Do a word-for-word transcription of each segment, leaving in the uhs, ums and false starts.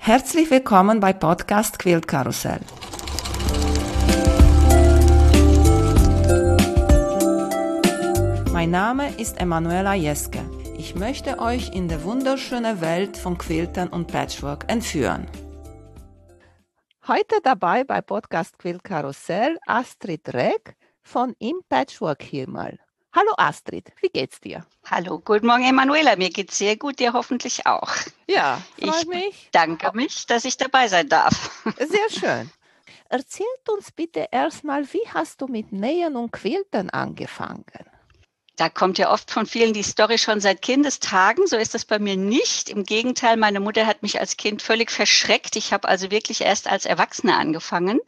Herzlich willkommen bei Podcast Quilt Karussell. Mein Name ist Emanuela Jeske. Ich möchte euch in die wunderschöne Welt von Quiltern und Patchwork entführen. Heute dabei bei Podcast Quilt Karussell Astrid Reck von Im Patchwork Himmel. Hallo Astrid, wie geht's dir? Hallo, guten Morgen Emanuela, mir geht's sehr gut, dir hoffentlich auch. Ja, freue ich mich. danke mich, dass ich dabei sein darf. Sehr schön. Erzählt uns bitte erstmal, wie hast du mit Nähen und Quilten angefangen? Da kommt ja oft von vielen die Story schon seit Kindestagen, so ist das bei mir nicht. Im Gegenteil, meine Mutter hat mich als Kind völlig verschreckt. Ich habe also wirklich erst als Erwachsene angefangen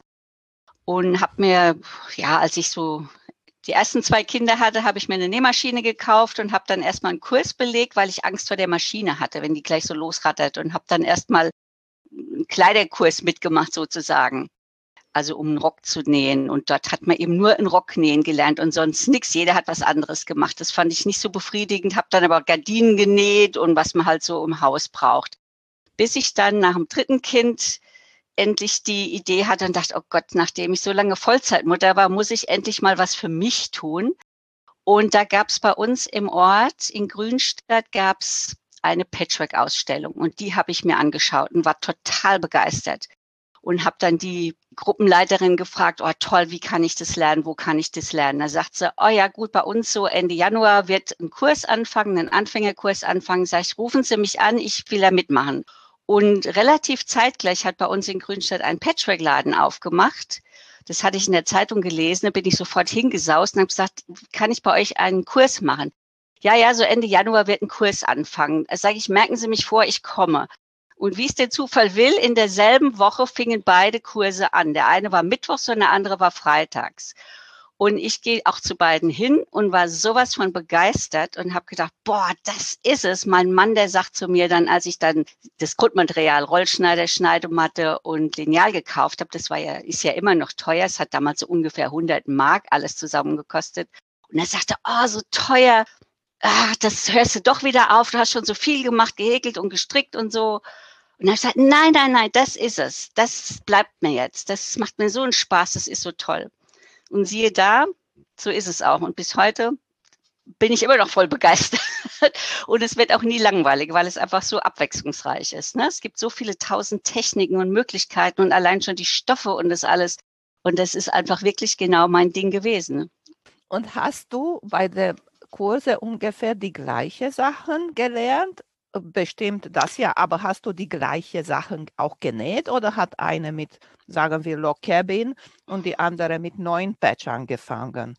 und habe mir, ja, als ich so die ersten zwei Kinder hatte, habe ich mir eine Nähmaschine gekauft und habe dann erstmal einen Kurs belegt, weil ich Angst vor der Maschine hatte, wenn die gleich so losrattert, und habe dann erstmal einen Kleiderkurs mitgemacht sozusagen, also um einen Rock zu nähen. Und dort hat man eben nur einen Rock nähen gelernt und sonst nichts. Jeder hat was anderes gemacht. Das fand ich nicht so befriedigend, habe dann aber Gardinen genäht und was man halt so im Haus braucht. Bis ich dann nach dem dritten Kind endlich die Idee hatte und dachte, oh Gott, nachdem ich so lange Vollzeitmutter war, muss ich endlich mal was für mich tun. Und da gab es bei uns im Ort in Grünstadt gab es eine Patchwork-Ausstellung und die habe ich mir angeschaut und war total begeistert und habe dann die Gruppenleiterin gefragt, oh toll, wie kann ich das lernen, wo kann ich das lernen? Da sagt sie, oh ja gut, bei uns so Ende Januar wird ein Kurs anfangen, ein Anfängerkurs anfangen. Sag ich, rufen Sie mich an, ich will da mitmachen. Und relativ zeitgleich hat bei uns in Grünstadt ein Patchwork-Laden aufgemacht. Das hatte ich in der Zeitung gelesen, da bin ich sofort hingesaust und habe gesagt, kann ich bei euch einen Kurs machen? Ja, ja, so Ende Januar wird ein Kurs anfangen. Da sage ich, merken Sie mich vor, ich komme. Und wie es der Zufall will, in derselben Woche fingen beide Kurse an. Der eine war mittwochs und der andere war freitags. Und ich gehe auch zu beiden hin und war sowas von begeistert und habe gedacht, boah, das ist es. Mein Mann, der sagt zu mir dann, als ich dann das Grundmaterial, Rollschneider, Schneidematte und Lineal gekauft habe, das war ja, ist ja immer noch teuer. Es hat damals so ungefähr hundert Mark alles zusammen gekostet. Und er sagte, oh, so teuer. Ah, das hörst du doch wieder auf. Du hast schon so viel gemacht, gehäkelt und gestrickt und so. Und dann habe ich gesagt, nein, nein, nein, das ist es. Das bleibt mir jetzt. Das macht mir so einen Spaß. Das ist so toll. Und siehe da, so ist es auch. Und bis heute bin ich immer noch voll begeistert. Und es wird auch nie langweilig, weil es einfach so abwechslungsreich ist. Ne? Es gibt so viele tausend Techniken und Möglichkeiten und allein schon die Stoffe und das alles. Und das ist einfach wirklich genau mein Ding gewesen. Und hast du bei der Kurse ungefähr die gleichen Sachen gelernt? Bestimmt das ja, aber hast du die gleichen Sachen auch genäht oder hat eine mit, sagen wir, Log Cabin und die andere mit neuen Patch angefangen?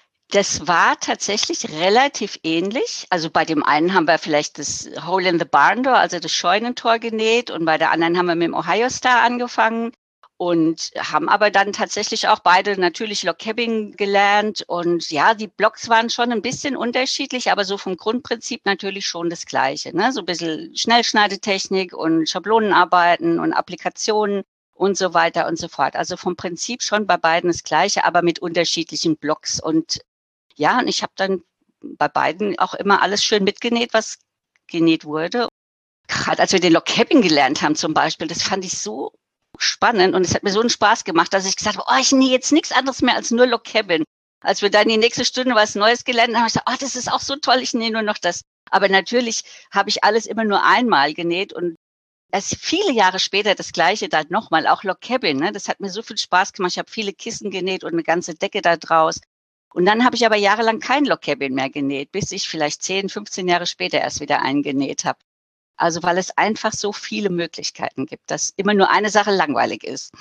Das war tatsächlich relativ ähnlich. Also bei dem einen haben wir vielleicht das Hole in the Barn Door, also das Scheunentor genäht, und bei der anderen haben wir mit dem Ohio Star angefangen und haben aber dann tatsächlich auch beide natürlich Log Cabin gelernt. Und ja, die Blocks waren schon ein bisschen unterschiedlich, aber so vom Grundprinzip natürlich schon das Gleiche. Ne? So ein bisschen Schnellschneidetechnik und Schablonenarbeiten und Applikationen und so weiter und so fort. Also vom Prinzip schon bei beiden das Gleiche, aber mit unterschiedlichen Blocks. Und ja, und ich habe dann bei beiden auch immer alles schön mitgenäht, was genäht wurde. Gerade als wir den Log Cabin gelernt haben zum Beispiel, das fand ich so spannend und es hat mir so einen Spaß gemacht, dass ich gesagt habe, oh, ich nähe jetzt nichts anderes mehr als nur Log Cabin. Als wir dann die nächste Stunde was Neues gelernt haben, habe ich gesagt, oh, das ist auch so toll, ich nähe nur noch das. Aber natürlich habe ich alles immer nur einmal genäht und erst viele Jahre später das Gleiche dann nochmal, auch Log Cabin. Ne? Das hat mir so viel Spaß gemacht. Ich habe viele Kissen genäht und eine ganze Decke da draus. Und dann habe ich aber jahrelang kein Log Cabin mehr genäht, bis ich vielleicht zehn, fünfzehn Jahre später erst wieder eingenäht habe. Also weil es einfach so viele Möglichkeiten gibt, dass immer nur eine Sache langweilig ist.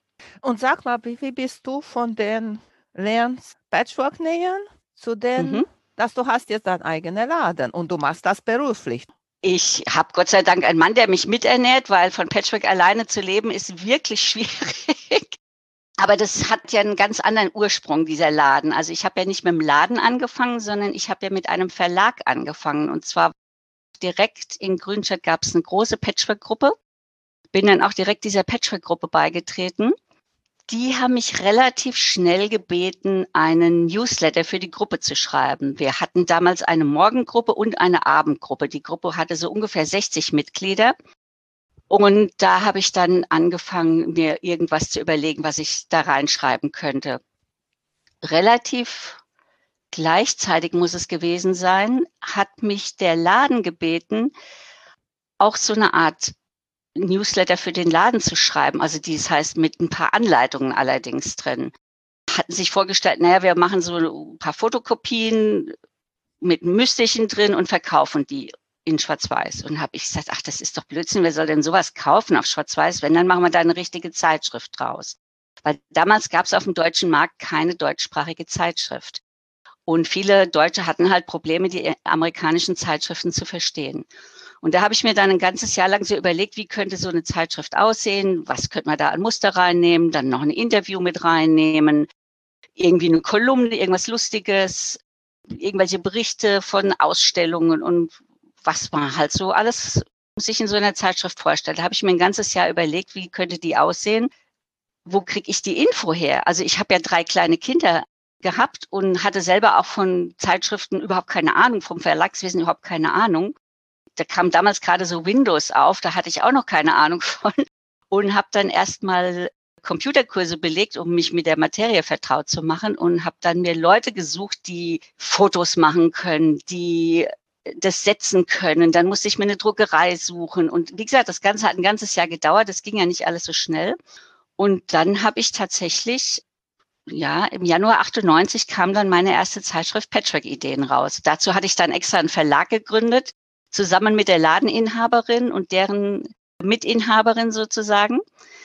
Und sag mal, wie, wie bist du von den Lernst Patchwork nähen zu den, Mhm. dass du hast jetzt deinen eigenen Laden und du machst das beruflich? Ich habe Gott sei Dank einen Mann, der mich miternährt, weil von Patchwork alleine zu leben ist wirklich schwierig. Aber das hat ja einen ganz anderen Ursprung, dieser Laden. Also ich habe ja nicht mit dem Laden angefangen, sondern ich habe ja mit einem Verlag angefangen. Und zwar direkt in Grünstadt gab es eine große Patchwork-Gruppe. Bin dann auch direkt dieser Patchwork-Gruppe beigetreten. Die haben mich relativ schnell gebeten, einen Newsletter für die Gruppe zu schreiben. Wir hatten damals eine Morgengruppe und eine Abendgruppe. Die Gruppe hatte so ungefähr sechzig Mitglieder. Und da habe ich dann angefangen, mir irgendwas zu überlegen, was ich da reinschreiben könnte. Relativ gleichzeitig muss es gewesen sein, hat mich der Laden gebeten, auch so eine Art Newsletter für den Laden zu schreiben. Also dies heißt mit ein paar Anleitungen allerdings drin. Hatten sich vorgestellt, naja, wir machen so ein paar Fotokopien mit Mystischen drin und verkaufen die in Schwarz-Weiß. Und habe ich gesagt, ach, das ist doch Blödsinn, wer soll denn sowas kaufen auf Schwarz-Weiß? Wenn, dann machen wir da eine richtige Zeitschrift draus. Weil damals gab es auf dem deutschen Markt keine deutschsprachige Zeitschrift. Und viele Deutsche hatten halt Probleme, die amerikanischen Zeitschriften zu verstehen. Und da habe ich mir dann ein ganzes Jahr lang so überlegt, wie könnte so eine Zeitschrift aussehen? Was könnte man da an Muster reinnehmen? Dann noch ein Interview mit reinnehmen, irgendwie eine Kolumne, irgendwas Lustiges, irgendwelche Berichte von Ausstellungen und was man halt so alles sich in so einer Zeitschrift vorstellt. Da habe ich mir ein ganzes Jahr überlegt, wie könnte die aussehen? Wo kriege ich die Info her? Also ich habe ja drei kleine Kinder gehabt und hatte selber auch von Zeitschriften überhaupt keine Ahnung, vom Verlagswesen überhaupt keine Ahnung. Da kam damals gerade so Windows auf, da hatte ich auch noch keine Ahnung von und habe dann erstmal Computerkurse belegt, um mich mit der Materie vertraut zu machen und habe dann mir Leute gesucht, die Fotos machen können, die das setzen können. Dann musste ich mir eine Druckerei suchen. Und wie gesagt, das Ganze hat ein ganzes Jahr gedauert. Das ging ja nicht alles so schnell. Und dann habe ich tatsächlich, ja, im Januar achtundneunzig kam dann meine erste Zeitschrift Patchwork-Ideen raus. Dazu hatte ich dann extra einen Verlag gegründet, zusammen mit der Ladeninhaberin und deren Mitinhaberin sozusagen,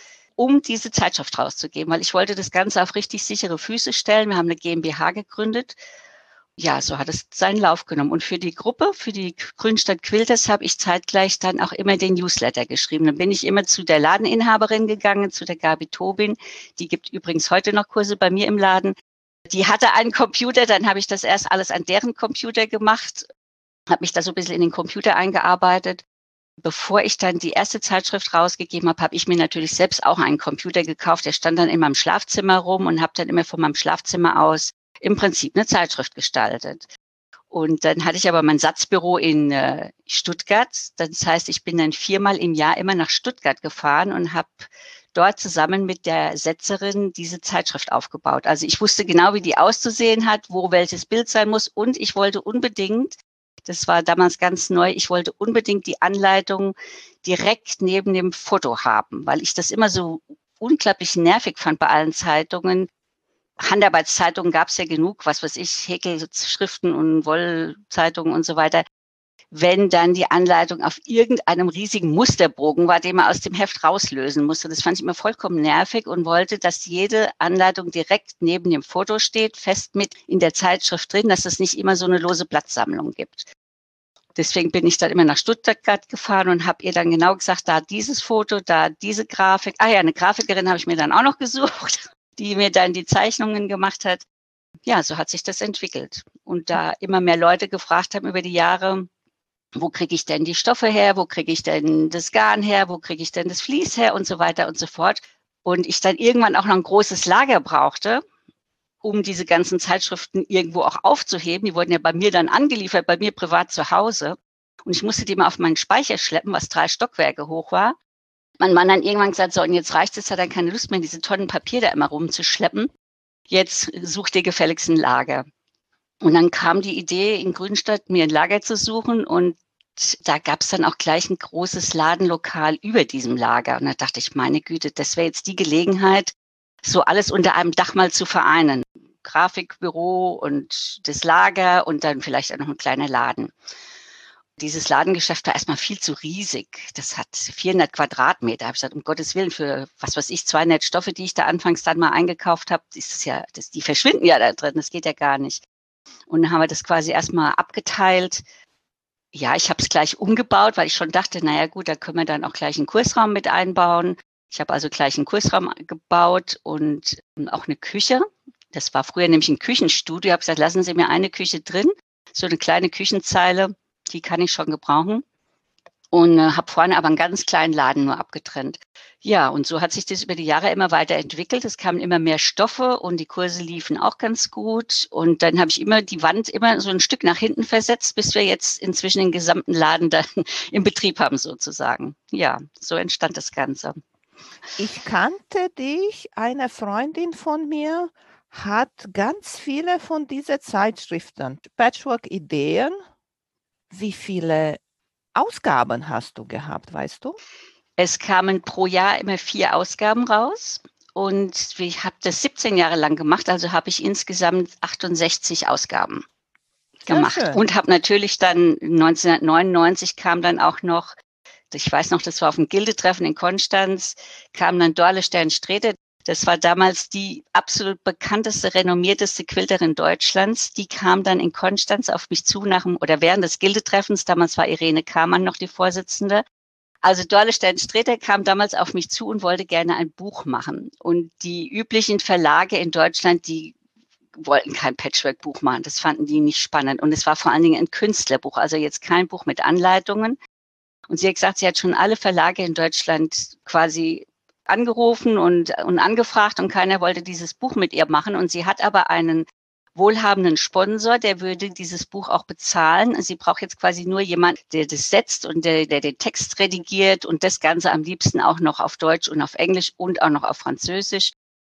um diese Zeitschrift rauszugeben, weil ich wollte das Ganze auf richtig sichere Füße stellen. Wir haben eine GmbH gegründet. Ja, so hat es seinen Lauf genommen. Und für die Gruppe, für die Grünstadt Quilters, habe ich zeitgleich dann auch immer den Newsletter geschrieben. Dann bin ich immer zu der Ladeninhaberin gegangen, zu der Gabi Tobin. Die gibt übrigens heute noch Kurse bei mir im Laden. Die hatte einen Computer, dann habe ich das erst alles an deren Computer gemacht, habe mich da so ein bisschen in den Computer eingearbeitet. Bevor ich dann die erste Zeitschrift rausgegeben habe, habe ich mir natürlich selbst auch einen Computer gekauft. Der stand dann in meinem Schlafzimmer rum und habe dann immer von meinem Schlafzimmer aus im Prinzip eine Zeitschrift gestaltet. Und dann hatte ich aber mein Satzbüro in äh, Stuttgart. Das heißt, ich bin dann viermal im Jahr immer nach Stuttgart gefahren und habe dort zusammen mit der Setzerin diese Zeitschrift aufgebaut. Also ich wusste genau, wie die auszusehen hat, wo welches Bild sein muss. Und ich wollte unbedingt, das war damals ganz neu, ich wollte unbedingt die Anleitung direkt neben dem Foto haben, weil ich das immer so unglaublich nervig fand bei allen Zeitungen. Handarbeitszeitungen gab es ja genug, was weiß ich, Häkelschriften und Wollzeitungen und so weiter. Wenn dann die Anleitung auf irgendeinem riesigen Musterbogen war, den man aus dem Heft rauslösen musste. Das fand ich immer vollkommen nervig und wollte, dass jede Anleitung direkt neben dem Foto steht, fest mit in der Zeitschrift drin, dass es nicht immer so eine lose Blattsammlung gibt. Deswegen bin ich dann immer nach Stuttgart gefahren und habe ihr dann genau gesagt, da dieses Foto, da diese Grafik. Ah ja, eine Grafikerin habe ich mir dann auch noch gesucht, die mir dann die Zeichnungen gemacht hat. Ja, so hat sich das entwickelt. Und da immer mehr Leute gefragt haben über die Jahre, wo kriege ich denn die Stoffe her, wo kriege ich denn das Garn her, wo kriege ich denn das Vlies her und so weiter und so fort. Und ich dann irgendwann auch noch ein großes Lager brauchte, um diese ganzen Zeitschriften irgendwo auch aufzuheben. Die wurden ja bei mir dann angeliefert, bei mir privat zu Hause. Und ich musste die mal auf meinen Speicher schleppen, was drei Stockwerke hoch war. Mein Mann dann irgendwann gesagt, so, und jetzt reicht es, hat er keine Lust mehr, diese Tonnen Papier da immer rumzuschleppen. Jetzt such dir gefälligst ein Lager. Und dann kam die Idee, in Grünstadt mir ein Lager zu suchen. Und da gab es dann auch gleich ein großes Ladenlokal über diesem Lager. Und da dachte ich, meine Güte, das wäre jetzt die Gelegenheit, so alles unter einem Dach mal zu vereinen. Grafikbüro und das Lager und dann vielleicht auch noch ein kleiner Laden. Dieses Ladengeschäft war erstmal viel zu riesig. Das hat vierhundert Quadratmeter. Da habe ich gesagt, um Gottes Willen, für was weiß ich, zweihundert Stoffe, die ich da anfangs dann mal eingekauft habe, ist es ja, das, die verschwinden ja da drin. Das geht ja gar nicht. Und dann haben wir das quasi erstmal abgeteilt. Ja, ich habe es gleich umgebaut, weil ich schon dachte, naja gut, da können wir dann auch gleich einen Kursraum mit einbauen. Ich habe also gleich einen Kursraum gebaut und auch eine Küche. Das war früher nämlich ein Küchenstudio. Ich habe gesagt, lassen Sie mir eine Küche drin, so eine kleine Küchenzeile. Die kann ich schon gebrauchen. und äh, habe vorne aber einen ganz kleinen Laden nur abgetrennt. Ja, und so hat sich das über die Jahre immer weiterentwickelt. Es kamen immer mehr Stoffe und die Kurse liefen auch ganz gut. Und dann habe ich immer die Wand immer so ein Stück nach hinten versetzt, bis wir jetzt inzwischen den gesamten Laden dann im Betrieb haben sozusagen. Ja, so entstand das Ganze. Ich kannte dich, eine Freundin von mir hat ganz viele von diesen Zeitschriften, Patchwork-Ideen. Wie viele Ausgaben hast du gehabt, weißt du? Es kamen pro Jahr immer vier Ausgaben raus. Und ich habe das siebzehn Jahre lang gemacht, also habe ich insgesamt achtundsechzig Ausgaben Sehr gemacht. schön. Und habe natürlich dann neunzehnhundertneunundneunzig kam dann auch noch, ich weiß noch, das war auf dem Gildetreffen in Konstanz, kam dann Dorle Stern-Sträter. Das war damals die absolut bekannteste, renommierteste Quilterin Deutschlands. Die kam dann in Konstanz auf mich zu nach dem, oder während des Gildetreffens. Damals war Irene Kamann noch die Vorsitzende. Also Dorle Stern-Sträter kam damals auf mich zu und wollte gerne ein Buch machen. Und die üblichen Verlage in Deutschland, die wollten kein Patchwork-Buch machen. Das fanden die nicht spannend. Und es war vor allen Dingen ein Künstlerbuch, also jetzt kein Buch mit Anleitungen. Und sie hat gesagt, sie hat schon alle Verlage in Deutschland quasi angerufen und, und angefragt und keiner wollte dieses Buch mit ihr machen. Und sie hat aber einen wohlhabenden Sponsor, der würde dieses Buch auch bezahlen. Sie braucht jetzt quasi nur jemand, der das setzt und der, der den Text redigiert und das Ganze am liebsten auch noch auf Deutsch und auf Englisch und auch noch auf Französisch.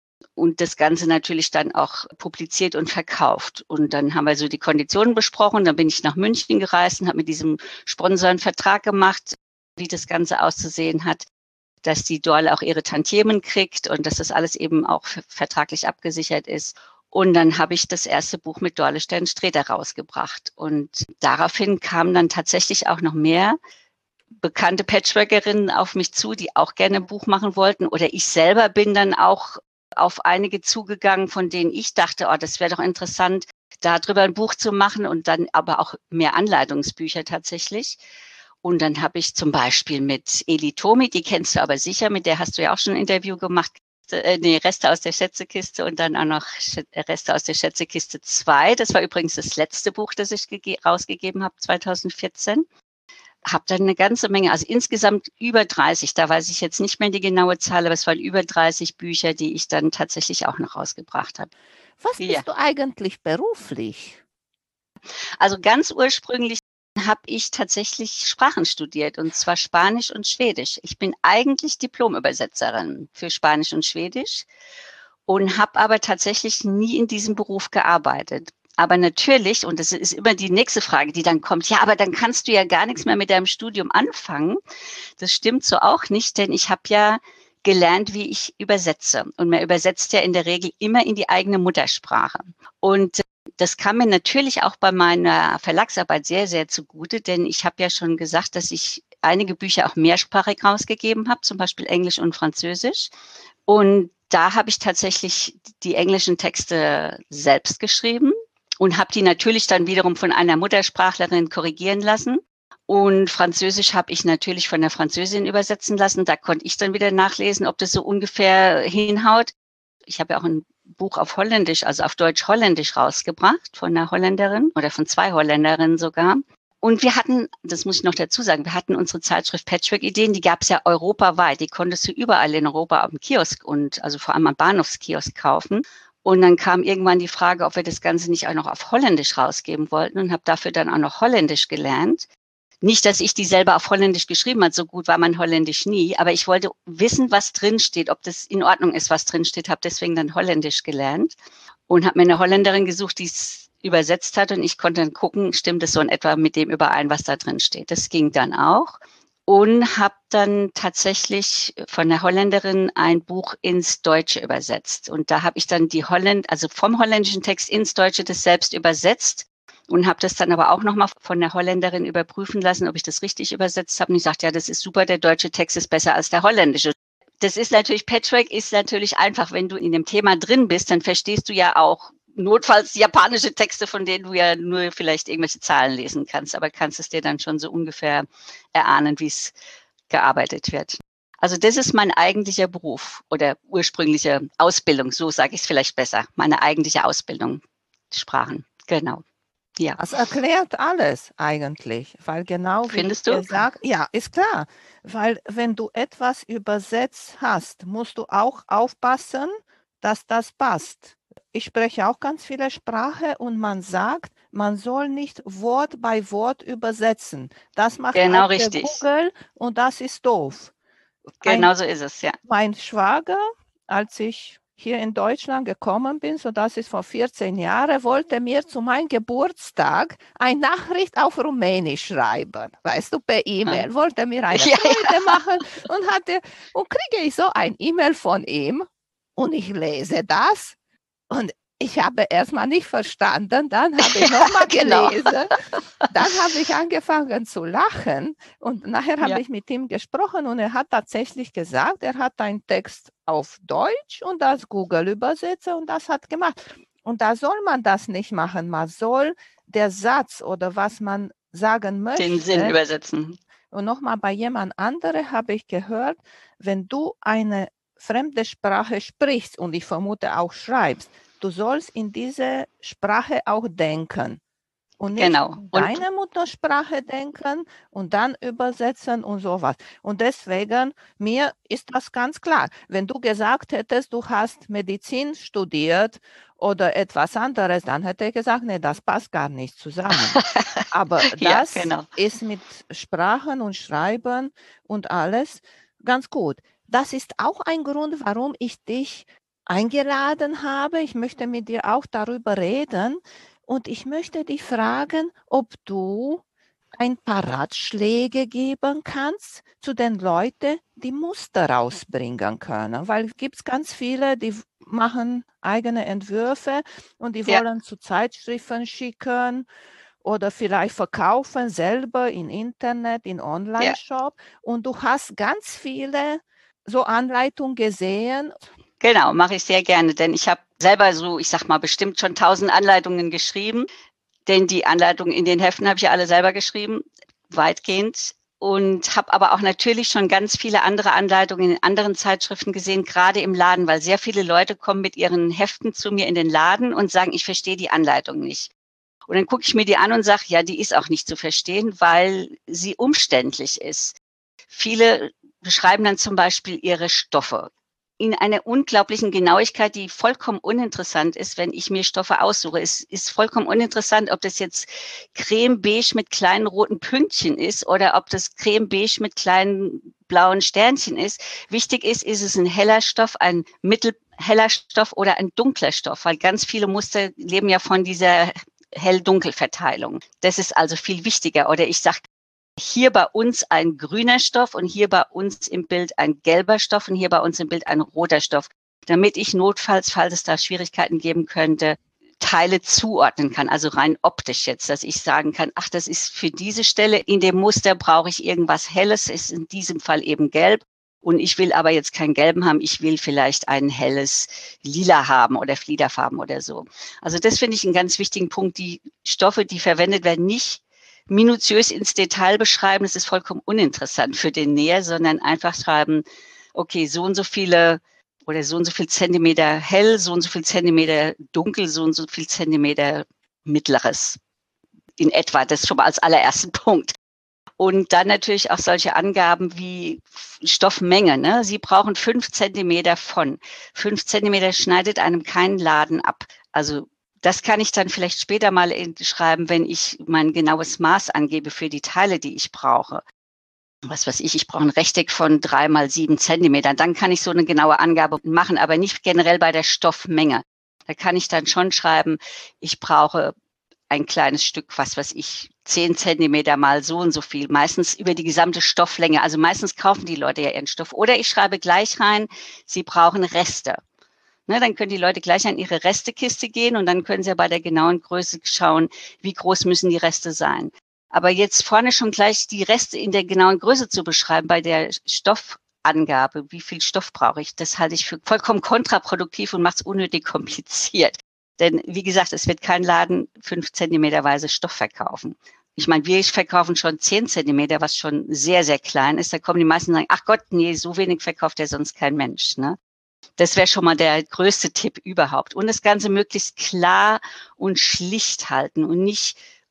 Und das Ganze natürlich dann auch publiziert und verkauft. Und dann haben wir so die Konditionen besprochen. Dann bin ich nach München gereist und habe mit diesem Sponsor einen Vertrag gemacht, wie das Ganze auszusehen hat, dass die Dorle auch ihre Tantiemen kriegt und dass das alles eben auch vertraglich abgesichert ist. Und dann habe ich das erste Buch mit Dorle Stern-Sträter rausgebracht. Und daraufhin kamen dann tatsächlich auch noch mehr bekannte Patchworkerinnen auf mich zu, die auch gerne ein Buch machen wollten. Oder ich selber bin dann auch auf einige zugegangen, von denen ich dachte, oh, das wäre doch interessant, darüber ein Buch zu machen und dann aber auch mehr Anleitungsbücher tatsächlich. Und dann habe ich zum Beispiel mit Eli Tomi, die kennst du aber sicher, mit der hast du ja auch schon ein Interview gemacht, äh, nee, Reste aus der Schätzekiste und dann auch noch Reste aus der Schätzekiste zwei. Das war übrigens das letzte Buch, das ich rausgegeben habe, zweitausendvierzehn. Habe dann eine ganze Menge, also insgesamt über dreißig, da weiß ich jetzt nicht mehr die genaue Zahl, aber es waren über dreißig Bücher, die ich dann tatsächlich auch noch rausgebracht habe. Was Ja. bist du eigentlich beruflich? Also ganz ursprünglich habe ich tatsächlich Sprachen studiert, und zwar Spanisch und Schwedisch. Ich bin eigentlich Diplomübersetzerin für Spanisch und Schwedisch und habe aber tatsächlich nie in diesem Beruf gearbeitet. Aber natürlich, und das ist immer die nächste Frage, die dann kommt, ja, aber dann kannst du ja gar nichts mehr mit deinem Studium anfangen. Das stimmt so auch nicht, denn ich habe ja gelernt, wie ich übersetze. Und man übersetzt ja in der Regel immer in die eigene Muttersprache. Und das kam mir natürlich auch bei meiner Verlagsarbeit sehr, sehr zugute, denn ich habe ja schon gesagt, dass ich einige Bücher auch mehrsprachig rausgegeben habe, zum Beispiel Englisch und Französisch. Und da habe ich tatsächlich die englischen Texte selbst geschrieben und habe die natürlich dann wiederum von einer Muttersprachlerin korrigieren lassen. Und Französisch habe ich natürlich von der Französin übersetzen lassen. Da konnte ich dann wieder nachlesen, ob das so ungefähr hinhaut. Ich habe ja auch ein Buch auf Holländisch, also auf Deutsch-Holländisch rausgebracht von einer Holländerin oder von zwei Holländerinnen sogar. Und wir hatten, das muss ich noch dazu sagen, wir hatten unsere Zeitschrift Patchwork-Ideen, die gab es ja europaweit. Die konntest du überall in Europa am Kiosk und also vor allem am Bahnhofskiosk kaufen. Und dann kam irgendwann die Frage, ob wir das Ganze nicht auch noch auf Holländisch rausgeben wollten, und habe dafür dann auch noch Holländisch gelernt. Nicht, dass ich die selber auf Holländisch geschrieben habe, so gut war mein Holländisch nie, aber ich wollte wissen, was drinsteht, ob das in Ordnung ist, was drinsteht, habe deswegen dann Holländisch gelernt und habe mir eine Holländerin gesucht, die es übersetzt hat, und ich konnte dann gucken, stimmt es so in etwa mit dem überein, was da drin steht. Das ging dann auch. Und habe dann tatsächlich von der Holländerin ein Buch ins Deutsche übersetzt. Und da habe ich dann die Holländ, also vom holländischen Text ins Deutsche das selbst übersetzt und habe das dann aber auch nochmal von der Holländerin überprüfen lassen, ob ich das richtig übersetzt habe. Und ich sagte, ja, das ist super, der deutsche Text ist besser als der holländische. Das ist natürlich, Patchwork ist natürlich einfach, wenn du in dem Thema drin bist, dann verstehst du ja auch notfalls japanische Texte, von denen du ja nur vielleicht irgendwelche Zahlen lesen kannst, aber kannst es dir dann schon so ungefähr erahnen, wie es gearbeitet wird. Also das ist mein eigentlicher Beruf oder ursprüngliche Ausbildung, so sage ich es vielleicht besser, meine eigentliche Ausbildung, Sprachen, genau. Ja. Das erklärt alles eigentlich, weil genau wie Findest du? gesagt, ja, ist klar, weil wenn du etwas übersetzt hast, musst du auch aufpassen, dass das passt. Ich spreche auch ganz viele Sprachen und man sagt, man soll nicht Wort bei Wort übersetzen. Das macht Genau auch der richtig. Google und das ist doof. Ein Genau so ist es, ja. Mein Schwager, als ich hier in Deutschland gekommen bin, so das ist vor vierzehn Jahren, wollte mir zu meinem Geburtstag eine Nachricht auf Rumänisch schreiben. Weißt du, per Ja, E-Mail. Wollte mir eine ja, ja. Freude machen und hatte, und kriege ich so ein E-Mail von ihm und ich lese das und ich habe erstmal nicht verstanden, dann habe ich nochmal Genau. gelesen, dann habe ich angefangen zu lachen und nachher habe Ja. ich mit ihm gesprochen und er hat tatsächlich gesagt, er hat einen Text auf Deutsch und das Google übersetze und das hat gemacht. Und da soll man das nicht machen. Man soll der Satz oder was man sagen Den Sinn möchte. übersetzen. Und nochmal bei jemand anderem habe ich gehört, wenn du eine fremde Sprache sprichst und ich vermute auch schreibst, du sollst in diese Sprache auch denken und nicht Genau. in Und deine Muttersprache denken und dann übersetzen und sowas. Und deswegen, mir ist das ganz klar. Wenn du gesagt hättest, du hast Medizin studiert oder etwas anderes, dann hätte ich gesagt, nee, das passt gar nicht zusammen. Aber ja, das genau. ist mit Sprachen und Schreiben und alles ganz gut. Das ist auch ein Grund, warum ich dich eingeladen habe. Ich möchte mit dir auch darüber reden und ich möchte dich fragen, ob du ein paar Ratschläge geben kannst zu den Leuten, die Muster rausbringen können. Weil es gibt ganz viele, die machen eigene Entwürfe und die Ja, wollen zu Zeitschriften schicken oder vielleicht verkaufen selber im Internet, in ja. Online-Shop. Und du hast ganz viele so Anleitungen gesehen. Genau, mache ich sehr gerne, denn ich habe selber so, ich sag mal, bestimmt schon tausend Anleitungen geschrieben, denn die Anleitungen in den Heften habe ich ja alle selber geschrieben, weitgehend. Und habe aber auch natürlich schon ganz viele andere Anleitungen in anderen Zeitschriften gesehen, gerade im Laden, weil sehr viele Leute kommen mit ihren Heften zu mir in den Laden und sagen, ich verstehe die Anleitung nicht. Und dann gucke ich mir die an und sage, ja, die ist auch nicht zu verstehen, weil sie umständlich ist. Viele beschreiben dann zum Beispiel ihre Stoffe in einer unglaublichen Genauigkeit, die vollkommen uninteressant ist, wenn ich mir Stoffe aussuche. Es ist vollkommen uninteressant, ob das jetzt Creme beige mit kleinen roten Pünktchen ist oder ob das Creme beige mit kleinen blauen Sternchen ist. Wichtig ist, ist es ein heller Stoff, ein mittelheller Stoff oder ein dunkler Stoff, weil ganz viele Muster leben ja von dieser Hell-Dunkel-Verteilung. Das ist also viel wichtiger. Oder ich sage, hier bei uns ein grüner Stoff und hier bei uns im Bild ein gelber Stoff und hier bei uns im Bild ein roter Stoff, damit ich notfalls, falls es da Schwierigkeiten geben könnte, Teile zuordnen kann, also rein optisch jetzt, dass ich sagen kann, ach, das ist für diese Stelle in dem Muster brauche ich irgendwas Helles, ist in diesem Fall eben gelb und ich will aber jetzt kein Gelben haben, ich will vielleicht ein helles Lila haben oder Fliederfarben oder so. Also das finde ich einen ganz wichtigen Punkt, die Stoffe, die verwendet werden, nicht minutiös ins Detail beschreiben, das ist vollkommen uninteressant für den Näher, sondern einfach schreiben, okay, so und so viele oder so und so viel Zentimeter hell, so und so viel Zentimeter dunkel, so und so viel Zentimeter mittleres. In etwa, das schon mal als allerersten Punkt. Und dann natürlich auch solche Angaben wie Stoffmenge. Ne? Sie brauchen fünf Zentimeter von. Fünf Zentimeter schneidet einem keinen Laden ab. Also das kann ich dann vielleicht später mal schreiben, wenn ich mein genaues Maß angebe für die Teile, die ich brauche. Was weiß ich, ich brauche ein Rechteck von drei mal sieben Zentimetern. Dann kann ich so eine genaue Angabe machen, aber nicht generell bei der Stoffmenge. Da kann ich dann schon schreiben, ich brauche ein kleines Stück, was weiß ich, zehn Zentimeter mal so und so viel, meistens über die gesamte Stofflänge. Also meistens kaufen die Leute ja ihren Stoff. Oder ich schreibe gleich rein, sie brauchen Reste. Ne, dann können die Leute gleich an ihre Restekiste gehen und dann können sie ja bei der genauen Größe schauen, wie groß müssen die Reste sein. Aber jetzt vorne schon gleich die Reste in der genauen Größe zu beschreiben bei der Stoffangabe, wie viel Stoff brauche ich, das halte ich für vollkommen kontraproduktiv und macht es unnötig kompliziert. Denn wie gesagt, es wird kein Laden fünf Zentimeterweise Stoff verkaufen. Ich meine, wir verkaufen schon zehn Zentimeter, was schon sehr, sehr klein ist. Da kommen die meisten und sagen, ach Gott, nee, so wenig verkauft ja sonst kein Mensch. Ne? Das wäre schon mal der größte Tipp überhaupt. Und das Ganze möglichst klar und schlicht halten und nicht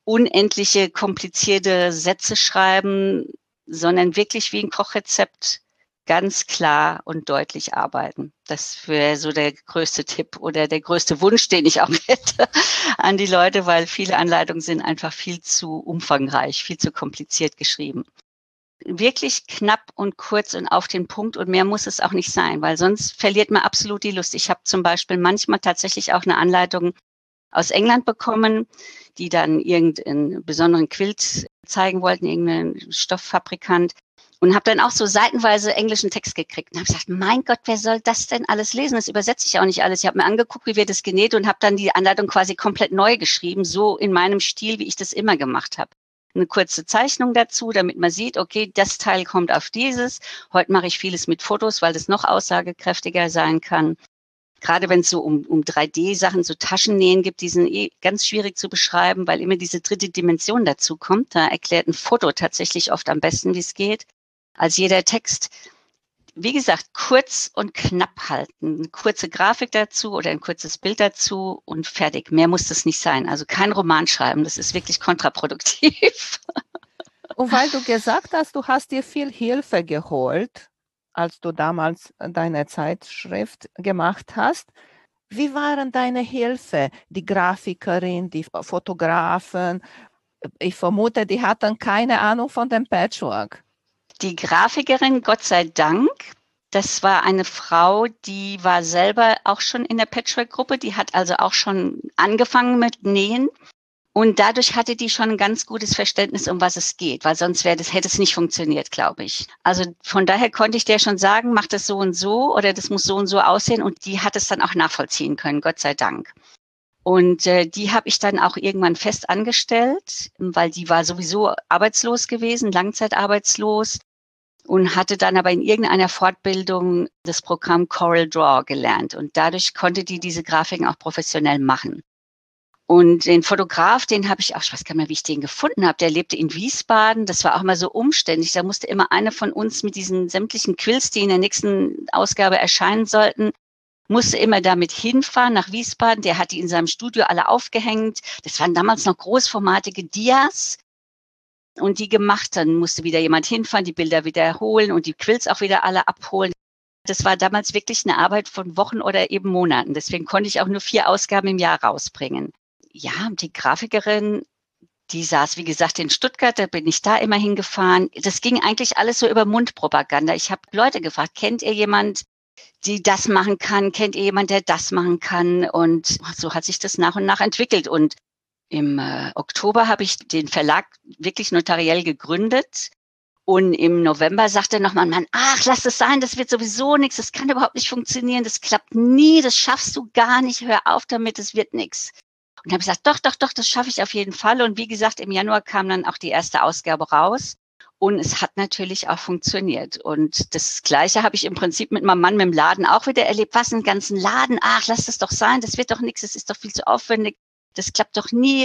unendliche komplizierte Sätze schreiben, sondern wirklich wie ein Kochrezept ganz klar und deutlich arbeiten. Das wäre so der größte Tipp oder der größte Wunsch, den ich auch hätte an die Leute, weil viele Anleitungen sind einfach viel zu umfangreich, viel zu kompliziert geschrieben. Wirklich knapp und kurz und auf den Punkt und mehr muss es auch nicht sein, weil sonst verliert man absolut die Lust. Ich habe zum Beispiel manchmal tatsächlich auch eine Anleitung aus England bekommen, die dann irgendeinen besonderen Quilt zeigen wollten, irgendeinen Stofffabrikant. Und habe dann auch so seitenweise englischen Text gekriegt und habe gesagt, mein Gott, wer soll das denn alles lesen? Das übersetze ich auch nicht alles. Ich habe mir angeguckt, wie wird das genäht und habe dann die Anleitung quasi komplett neu geschrieben, so in meinem Stil, wie ich das immer gemacht habe. Eine kurze Zeichnung dazu, damit man sieht, okay, das Teil kommt auf dieses. Heute mache ich vieles mit Fotos, weil das noch aussagekräftiger sein kann. Gerade wenn es so um, um drei D-Sachen, so Taschennähen gibt, die sind eh ganz schwierig zu beschreiben, weil immer diese dritte Dimension dazu kommt. Da erklärt ein Foto tatsächlich oft am besten, wie es geht, als jeder Text. Wie gesagt, kurz und knapp halten. Eine kurze Grafik dazu oder ein kurzes Bild dazu und fertig. Mehr muss das nicht sein. Also kein Roman schreiben, das ist wirklich kontraproduktiv. Und weil du gesagt hast, du hast dir viel Hilfe geholt, als du damals deine Zeitschrift gemacht hast. Wie waren deine Hilfe? Die Grafikerin, die Fotografen? Ich vermute, die hatten keine Ahnung von dem Patchwork. Die Grafikerin, Gott sei Dank, das war eine Frau, die war selber auch schon in der Patchwork-Gruppe. Die hat also auch schon angefangen mit Nähen. Und dadurch hatte die schon ein ganz gutes Verständnis, um was es geht, weil sonst wäre das, hätte es nicht funktioniert, glaube ich. Also von daher konnte ich der schon sagen, mach das so und so oder das muss so und so aussehen. Und die hat es dann auch nachvollziehen können, Gott sei Dank. Und äh, die habe ich dann auch irgendwann fest angestellt, weil die war sowieso arbeitslos gewesen, langzeitarbeitslos. Und hatte dann aber in irgendeiner Fortbildung das Programm Coral Draw gelernt. Und dadurch konnte die diese Grafiken auch professionell machen. Und den Fotograf, den habe ich auch, ich weiß gar nicht mehr, wie ich den gefunden habe, der lebte in Wiesbaden. Das war auch mal so umständlich. Da musste immer einer von uns mit diesen sämtlichen Quills, die in der nächsten Ausgabe erscheinen sollten, musste immer damit hinfahren nach Wiesbaden. Der hat die in seinem Studio alle aufgehängt. Das waren damals noch großformatige Dias. Und die gemacht, dann musste wieder jemand hinfahren, die Bilder wiederholen und die Quills auch wieder alle abholen. Das war damals wirklich eine Arbeit von Wochen oder eben Monaten. Deswegen konnte ich auch nur vier Ausgaben im Jahr rausbringen. Ja, die Grafikerin, die saß, wie gesagt, in Stuttgart, da bin ich da immer hingefahren. Das ging eigentlich alles so über Mundpropaganda. Ich habe Leute gefragt, kennt ihr jemand, die das machen kann? Kennt ihr jemand, der das machen kann? Und so hat sich das nach und nach entwickelt. Und im äh, Oktober habe ich den Verlag wirklich notariell gegründet. Und im November sagte nochmal ein Mann, ach, lass es sein, das wird sowieso nichts, das kann überhaupt nicht funktionieren, das klappt nie, das schaffst du gar nicht, hör auf damit, das wird nichts. Und habe ich gesagt, doch, doch, doch, das schaffe ich auf jeden Fall. Und wie gesagt, im Januar kam dann auch die erste Ausgabe raus. Und es hat natürlich auch funktioniert. Und das Gleiche habe ich im Prinzip mit meinem Mann mit dem Laden auch wieder erlebt. Was, einen ganzen Laden? Ach, lass das doch sein, das wird doch nichts, das ist doch viel zu aufwendig, das klappt doch nie.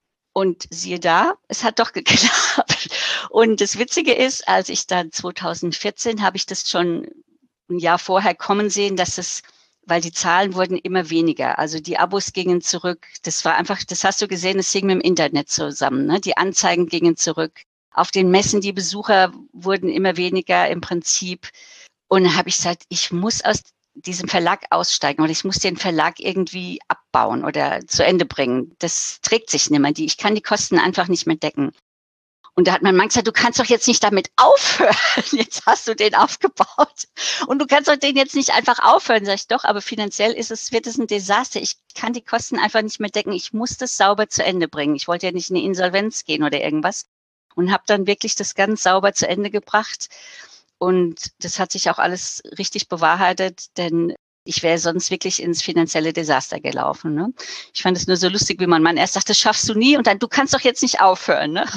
Und siehe da, es hat doch geklappt. Und das Witzige ist, als ich dann zweitausendvierzehn habe ich das schon ein Jahr vorher kommen sehen, dass es, weil die Zahlen wurden immer weniger. Also die Abos gingen zurück. Das war einfach, das hast du gesehen, es hing mit dem Internet zusammen. Ne? Die Anzeigen gingen zurück. Auf den Messen, die Besucher wurden immer weniger im Prinzip. Und dann habe ich gesagt, ich muss aus diesem Verlag aussteigen oder ich muss den Verlag irgendwie abbauen oder zu Ende bringen. Das trägt sich nicht mehr. Die, ich kann die Kosten einfach nicht mehr decken. Und da hat mein Mann gesagt, du kannst doch jetzt nicht damit aufhören. Jetzt hast du den aufgebaut. Und du kannst doch den jetzt nicht einfach aufhören. Sag ich, doch, aber finanziell ist es, wird es ein Desaster. Ich kann die Kosten einfach nicht mehr decken. Ich muss das sauber zu Ende bringen. Ich wollte ja nicht in eine Insolvenz gehen oder irgendwas. Und habe dann wirklich das ganz sauber zu Ende gebracht. Und das hat sich auch alles richtig bewahrheitet, denn ich wäre sonst wirklich ins finanzielle Desaster gelaufen. Ne? Ich fand es nur so lustig, wie mein Mann erst sagt, das schaffst du nie und dann, du kannst doch jetzt nicht aufhören. Ne?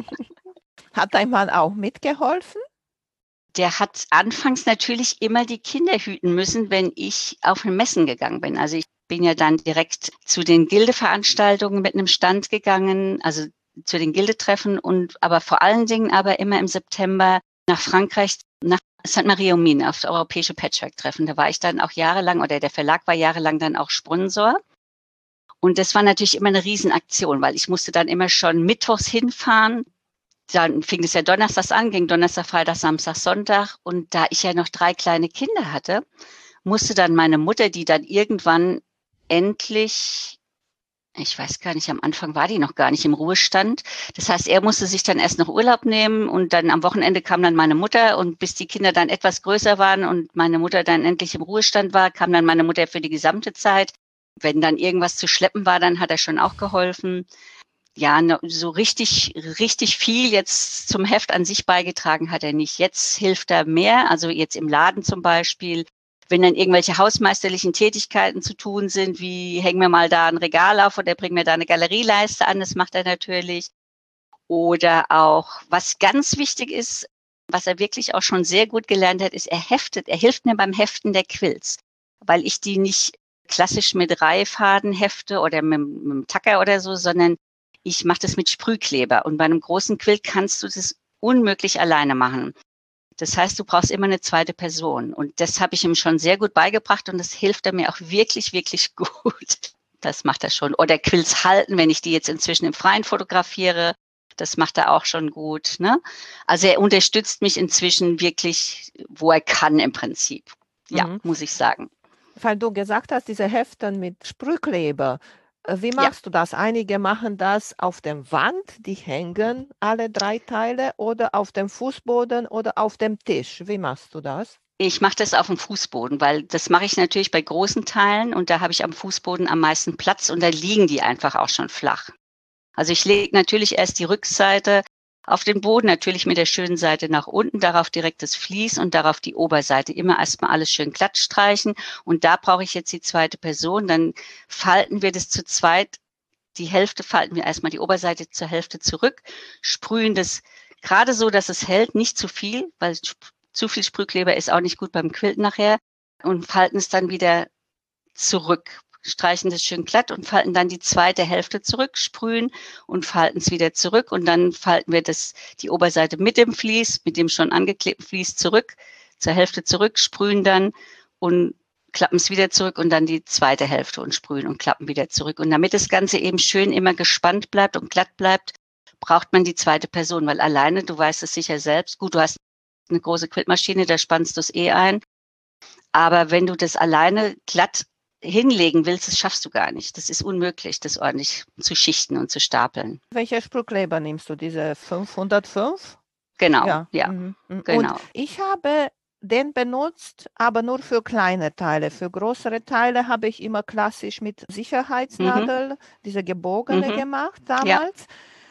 Hat dein Mann auch mitgeholfen? Der hat anfangs natürlich immer die Kinder hüten müssen, wenn ich auf ein Messen gegangen bin. Also ich bin ja dann direkt zu den Gildeveranstaltungen mit einem Stand gegangen, also zu den Gildetreffen und aber vor allen Dingen aber immer im September nach Frankreich, nach Sainte-Marie-aux-Mines auf das europäische Patchwork-Treffen. Da war ich dann auch jahrelang, oder der Verlag war jahrelang dann auch Sponsor. Und das war natürlich immer eine Riesenaktion, weil ich musste dann immer schon mittwochs hinfahren. Dann fing es ja donnerstags an, ging Donnerstag, Freitag, Samstag, Sonntag. Und da ich ja noch drei kleine Kinder hatte, musste dann meine Mutter, die dann irgendwann endlich, ich weiß gar nicht, am Anfang war die noch gar nicht im Ruhestand. Das heißt, er musste sich dann erst noch Urlaub nehmen und dann am Wochenende kam dann meine Mutter und bis die Kinder dann etwas größer waren und meine Mutter dann endlich im Ruhestand war, kam dann meine Mutter für die gesamte Zeit. Wenn dann irgendwas zu schleppen war, dann hat er schon auch geholfen. Ja, so richtig, richtig viel jetzt zum Heft an sich beigetragen hat er nicht. Jetzt hilft er mehr, also jetzt im Laden zum Beispiel. Wenn dann irgendwelche hausmeisterlichen Tätigkeiten zu tun sind, wie hängen wir mal da ein Regal auf oder bringen wir da eine Galerieleiste an, das macht er natürlich. Oder auch, was ganz wichtig ist, was er wirklich auch schon sehr gut gelernt hat, ist, er heftet, er hilft mir beim Heften der Quilts, weil ich die nicht klassisch mit Reihfaden hefte oder mit, mit dem Tacker oder so, sondern ich mache das mit Sprühkleber. Und bei einem großen Quilt kannst du das unmöglich alleine machen. Das heißt, du brauchst immer eine zweite Person. Und das habe ich ihm schon sehr gut beigebracht und das hilft er mir auch wirklich, wirklich gut. Das macht er schon. Oder Quilts halten, wenn ich die jetzt inzwischen im Freien fotografiere. Das macht er auch schon gut, ne? Also er unterstützt mich inzwischen wirklich, wo er kann im Prinzip. Ja, mhm. muss ich sagen. Weil du gesagt hast, diese Heften mit Sprühkleber. Wie machst ja. du das? Einige machen das auf der Wand, die hängen alle drei Teile oder auf dem Fußboden oder auf dem Tisch. Wie machst du das? Ich mache das auf dem Fußboden, weil das mache ich natürlich bei großen Teilen und da habe ich am Fußboden am meisten Platz und da liegen die einfach auch schon flach. Also ich lege natürlich erst die Rückseite auf den Boden, natürlich mit der schönen Seite nach unten, darauf direkt das Vlies und darauf die Oberseite. Immer erstmal alles schön glatt streichen und da brauche ich jetzt die zweite Person. Dann falten wir das zu zweit. Die Hälfte falten wir erstmal die Oberseite zur Hälfte zurück, sprühen das gerade so, dass es hält, nicht zu viel, weil zu viel Sprühkleber ist auch nicht gut beim Quilten nachher und falten es dann wieder zurück. Streichen das schön glatt und falten dann die zweite Hälfte zurück, sprühen und falten es wieder zurück und dann falten wir das, die Oberseite mit dem Vlies, mit dem schon angeklebten Vlies zurück, zur Hälfte zurück, sprühen dann und klappen es wieder zurück und dann die zweite Hälfte und sprühen und klappen wieder zurück. Und damit das Ganze eben schön immer gespannt bleibt und glatt bleibt, braucht man die zweite Person, weil alleine, du weißt es sicher selbst, gut, du hast eine große Quiltmaschine, da spannst du es eh ein, aber wenn du das alleine glatt hinlegen willst, das schaffst du gar nicht. Das ist unmöglich, das ordentlich zu schichten und zu stapeln. Welche Sprühkleber nimmst du? Diese fünfhundertfünf? Genau, ja. ja. Mhm. Genau. Und ich habe den benutzt, aber nur für kleine Teile. Für größere Teile habe ich immer klassisch mit Sicherheitsnadel, mhm. diese gebogene mhm. gemacht damals. Ja.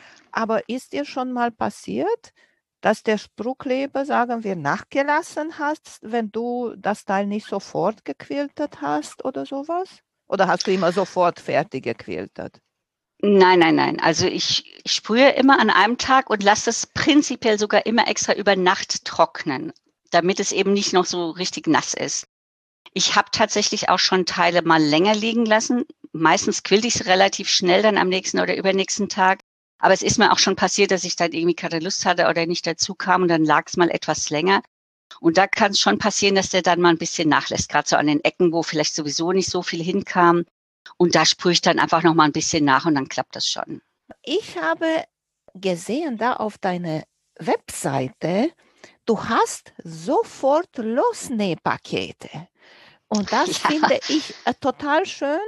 Aber ist dir schon mal passiert, dass der Sprühkleber, sagen wir, nachgelassen hast, wenn du das Teil nicht sofort gequiltet hast oder sowas? Oder hast du immer sofort fertig gequiltet? Nein, nein, nein. Also ich, ich sprühe immer an einem Tag und lasse es prinzipiell sogar immer extra über Nacht trocknen, damit es eben nicht noch so richtig nass ist. Ich habe tatsächlich auch schon Teile mal länger liegen lassen. Meistens quilte ich es relativ schnell dann am nächsten oder übernächsten Tag. Aber es ist mir auch schon passiert, dass ich dann irgendwie keine Lust hatte oder nicht dazu kam und dann lag es mal etwas länger. Und da kann es schon passieren, dass der dann mal ein bisschen nachlässt, gerade so an den Ecken, wo vielleicht sowieso nicht so viel hinkam. Und da sprühe ich dann einfach noch mal ein bisschen nach und dann klappt das schon. Ich habe gesehen da auf deiner Webseite, du hast sofort Losnähpakete. Und das ja. finde ich äh, total schön.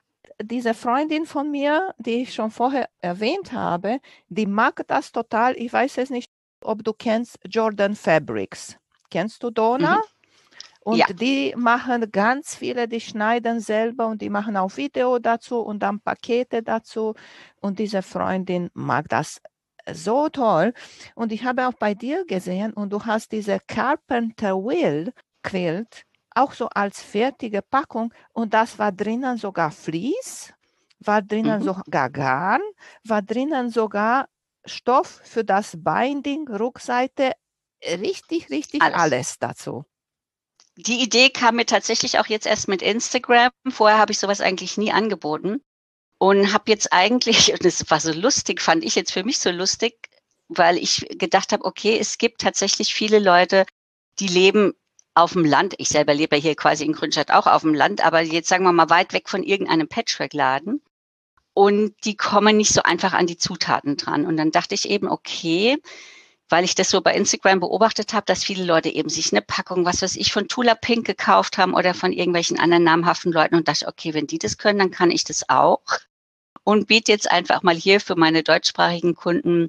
Diese Freundin von mir, die ich schon vorher erwähnt habe, die mag das total. Ich weiß es nicht, ob du kennst Jordan Fabrics. Kennst du Donna? Mhm. Und ja. die machen ganz viele, die schneiden selber und die machen auch Video dazu und dann Pakete dazu. Und diese Freundin mag das so toll. Und ich habe auch bei dir gesehen und du hast diese Carpenter Will Quilt auch so als fertige Packung und das war drinnen sogar Vlies, war drinnen mhm. sogar Garn, war drinnen sogar Stoff für das Binding, Rückseite, richtig, richtig alles, alles dazu. Die Idee kam mir tatsächlich auch jetzt erst mit Instagram. Vorher habe ich sowas eigentlich nie angeboten und habe jetzt eigentlich, und das war so lustig, fand ich jetzt für mich so lustig, weil ich gedacht habe, okay, es gibt tatsächlich viele Leute, die leben auf dem Land. Ich selber lebe hier quasi in Grünstadt auch auf dem Land, aber jetzt sagen wir mal weit weg von irgendeinem Patchwork-Laden. und die kommen nicht so einfach an die Zutaten dran. Und dann dachte ich eben, okay, weil ich das so bei Instagram beobachtet habe, dass viele Leute eben sich eine Packung, was weiß ich, von Tula Pink gekauft haben oder von irgendwelchen anderen namhaften Leuten und dachte, okay, wenn die das können, dann kann ich das auch. Und biete jetzt einfach mal hier für meine deutschsprachigen Kunden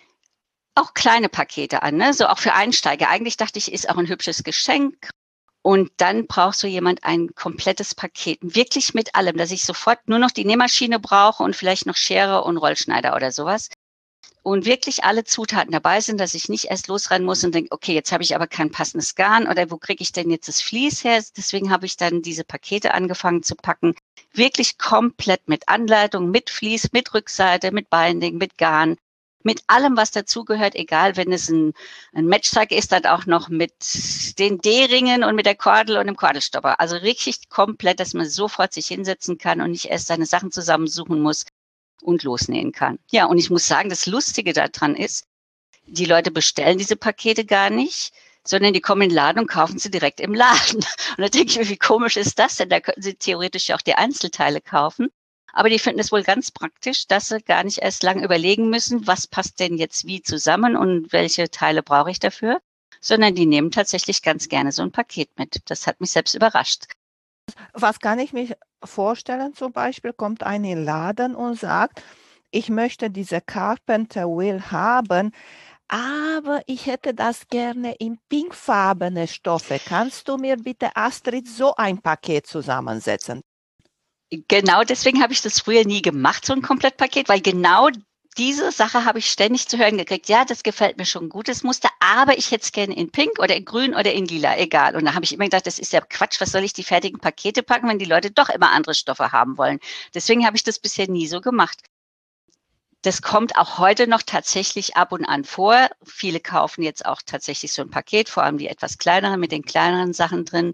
auch kleine Pakete an, ne? So auch für Einsteiger. Eigentlich dachte ich, ist auch ein hübsches Geschenk. Und dann brauchst du jemand ein komplettes Paket, wirklich mit allem, dass ich sofort nur noch die Nähmaschine brauche und vielleicht noch Schere und Rollschneider oder sowas. Und wirklich alle Zutaten dabei sind, dass ich nicht erst losrennen muss und denke, okay, jetzt habe ich aber kein passendes Garn oder wo kriege ich denn jetzt das Vlies her? Deswegen habe ich dann diese Pakete angefangen zu packen. Wirklich komplett mit Anleitung, mit Vlies, mit Rückseite, mit Binding, mit Garn, mit allem, was dazugehört, egal, wenn es ein, ein Matchsack ist, dann auch noch mit den D-Ringen und mit der Kordel und dem Kordelstopper. Also richtig komplett, dass man sofort sich hinsetzen kann und nicht erst seine Sachen zusammensuchen muss und losnähen kann. Ja, und ich muss sagen, das Lustige daran ist, die Leute bestellen diese Pakete gar nicht, sondern die kommen in den Laden und kaufen sie direkt im Laden. Und da denke ich mir, wie komisch ist das denn? Da könnten sie theoretisch auch die Einzelteile kaufen. Aber die finden es wohl ganz praktisch, dass sie gar nicht erst lang überlegen müssen, was passt denn jetzt wie zusammen und welche Teile brauche ich dafür, sondern die nehmen tatsächlich ganz gerne so ein Paket mit. Das hat mich selbst überrascht. Was kann ich mir vorstellen? Zum Beispiel kommt ein in den Laden und sagt, ich möchte diese Carpenter Wheel haben, aber ich hätte das gerne in pinkfarbene Stoffe. Kannst du mir bitte, Astrid, so ein Paket zusammensetzen? Genau deswegen habe ich das früher nie gemacht, so ein Komplettpaket, weil genau diese Sache habe ich ständig zu hören gekriegt. Ja, das gefällt mir schon gut, das Muster, aber ich hätte es gerne in Pink oder in Grün oder in Lila, egal. Und da habe ich immer gedacht, das ist ja Quatsch, was soll ich die fertigen Pakete packen, wenn die Leute doch immer andere Stoffe haben wollen. Deswegen habe ich das bisher nie so gemacht. Das kommt auch heute noch tatsächlich ab und an vor. Viele kaufen jetzt auch tatsächlich so ein Paket, vor allem die etwas kleineren mit den kleineren Sachen drin.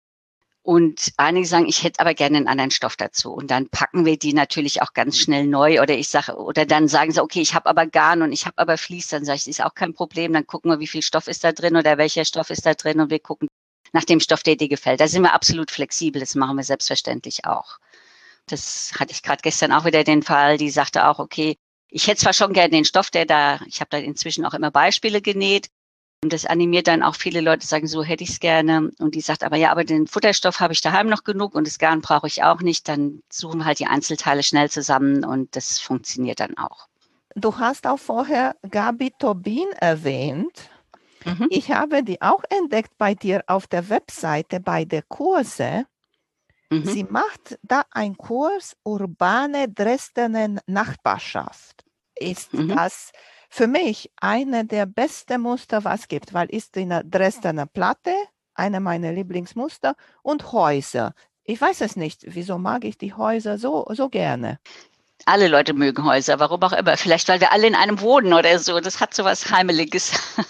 Und einige sagen, ich hätte aber gerne einen anderen Stoff dazu. Und dann packen wir die natürlich auch ganz schnell neu. Oder ich sage, oder dann sagen sie, okay, ich habe aber Garn und ich habe aber Vlies. Dann sage ich, das ist auch kein Problem. Dann gucken wir, wie viel Stoff ist da drin oder welcher Stoff ist da drin. Und wir gucken nach dem Stoff, der dir gefällt. Da sind wir absolut flexibel. Das machen wir selbstverständlich auch. Das hatte ich gerade gestern auch wieder den Fall. Die sagte auch, okay, ich hätte zwar schon gerne den Stoff, der da, ich habe da inzwischen auch immer Beispiele genäht. Und das animiert dann auch viele Leute, sagen, so hätte ich es gerne. Und die sagt aber, ja, aber den Futterstoff habe ich daheim noch genug und das Garn brauche ich auch nicht. Dann suchen wir halt die Einzelteile schnell zusammen und das funktioniert dann auch. Du hast auch vorher Gabi Tobin erwähnt. Mhm. Ich habe die auch entdeckt bei dir auf der Webseite bei der Kurse. Mhm. Sie macht da einen Kurs Urbane Dresdener Nachbarschaft. Ist Mhm. das für mich eine der besten Muster, was es gibt, weil ist in der Dresdner Platte, eine meiner Lieblingsmuster, und Häuser. Ich weiß es nicht, wieso mag ich die Häuser so, so gerne. Alle Leute mögen Häuser, warum auch immer. Vielleicht, weil wir alle in einem wohnen oder so. Das hat so was Heimeliges.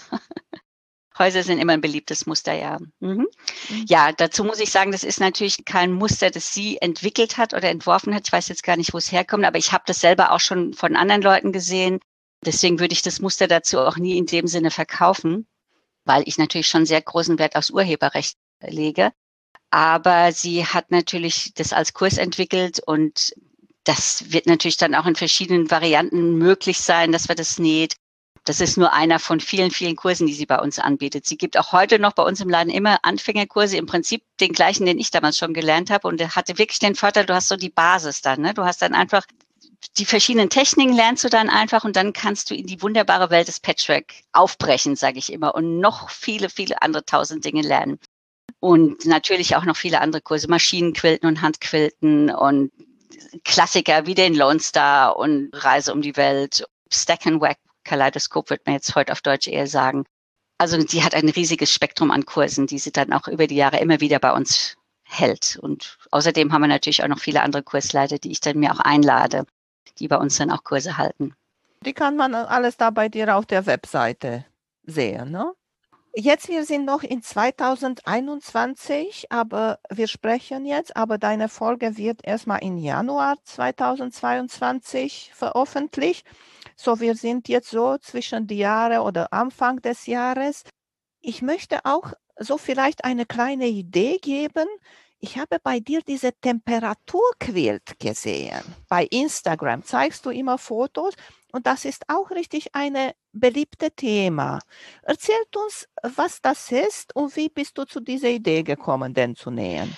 Häuser sind immer ein beliebtes Muster, ja. Mhm. Mhm. Ja, dazu muss ich sagen, das ist natürlich kein Muster, das sie entwickelt hat oder entworfen hat. Ich weiß jetzt gar nicht, wo es herkommt, aber ich habe das selber auch schon von anderen Leuten gesehen. Deswegen würde ich das Muster dazu auch nie in dem Sinne verkaufen, weil ich natürlich schon sehr großen Wert aufs Urheberrecht lege. Aber sie hat natürlich das als Kurs entwickelt und das wird natürlich dann auch in verschiedenen Varianten möglich sein, dass wir das näht. Das ist nur einer von vielen, vielen Kursen, die sie bei uns anbietet. Sie gibt auch heute noch bei uns im Laden immer Anfängerkurse, im Prinzip den gleichen, den ich damals schon gelernt habe. Und der hatte wirklich den Vorteil, du hast so die Basis dann. Ne? Du hast dann einfach die verschiedenen Techniken lernst du dann einfach und dann kannst du in die wunderbare Welt des Patchwork aufbrechen, sage ich immer, und noch viele, viele andere tausend Dinge lernen. Und natürlich auch noch viele andere Kurse, Maschinenquilten und Handquilten und Klassiker wie den Lone Star und Reise um die Welt, Stack and Whack, Kaleidoskop wird man jetzt heute auf Deutsch eher sagen. Also sie hat ein riesiges Spektrum an Kursen, die sie dann auch über die Jahre immer wieder bei uns hält. Und außerdem haben wir natürlich auch noch viele andere Kursleiter, die ich dann mir auch einlade, die bei uns dann auch Kurse halten. Die kann man alles da bei dir auf der Webseite sehen, ne? Jetzt, wir sind noch in zweitausendeinundzwanzig, aber wir sprechen jetzt, aber deine Folge wird erstmal im Januar zweitausendzweiundzwanzig veröffentlicht. So, wir sind jetzt so zwischen die Jahre oder Anfang des Jahres. Ich möchte auch so vielleicht eine kleine Idee geben. Ich habe bei dir diese Temperaturquilt gesehen. Bei Instagram zeigst du immer Fotos und das ist auch richtig ein beliebtes Thema. Erzählt uns, was das ist und wie bist du zu dieser Idee gekommen, den zu nähen?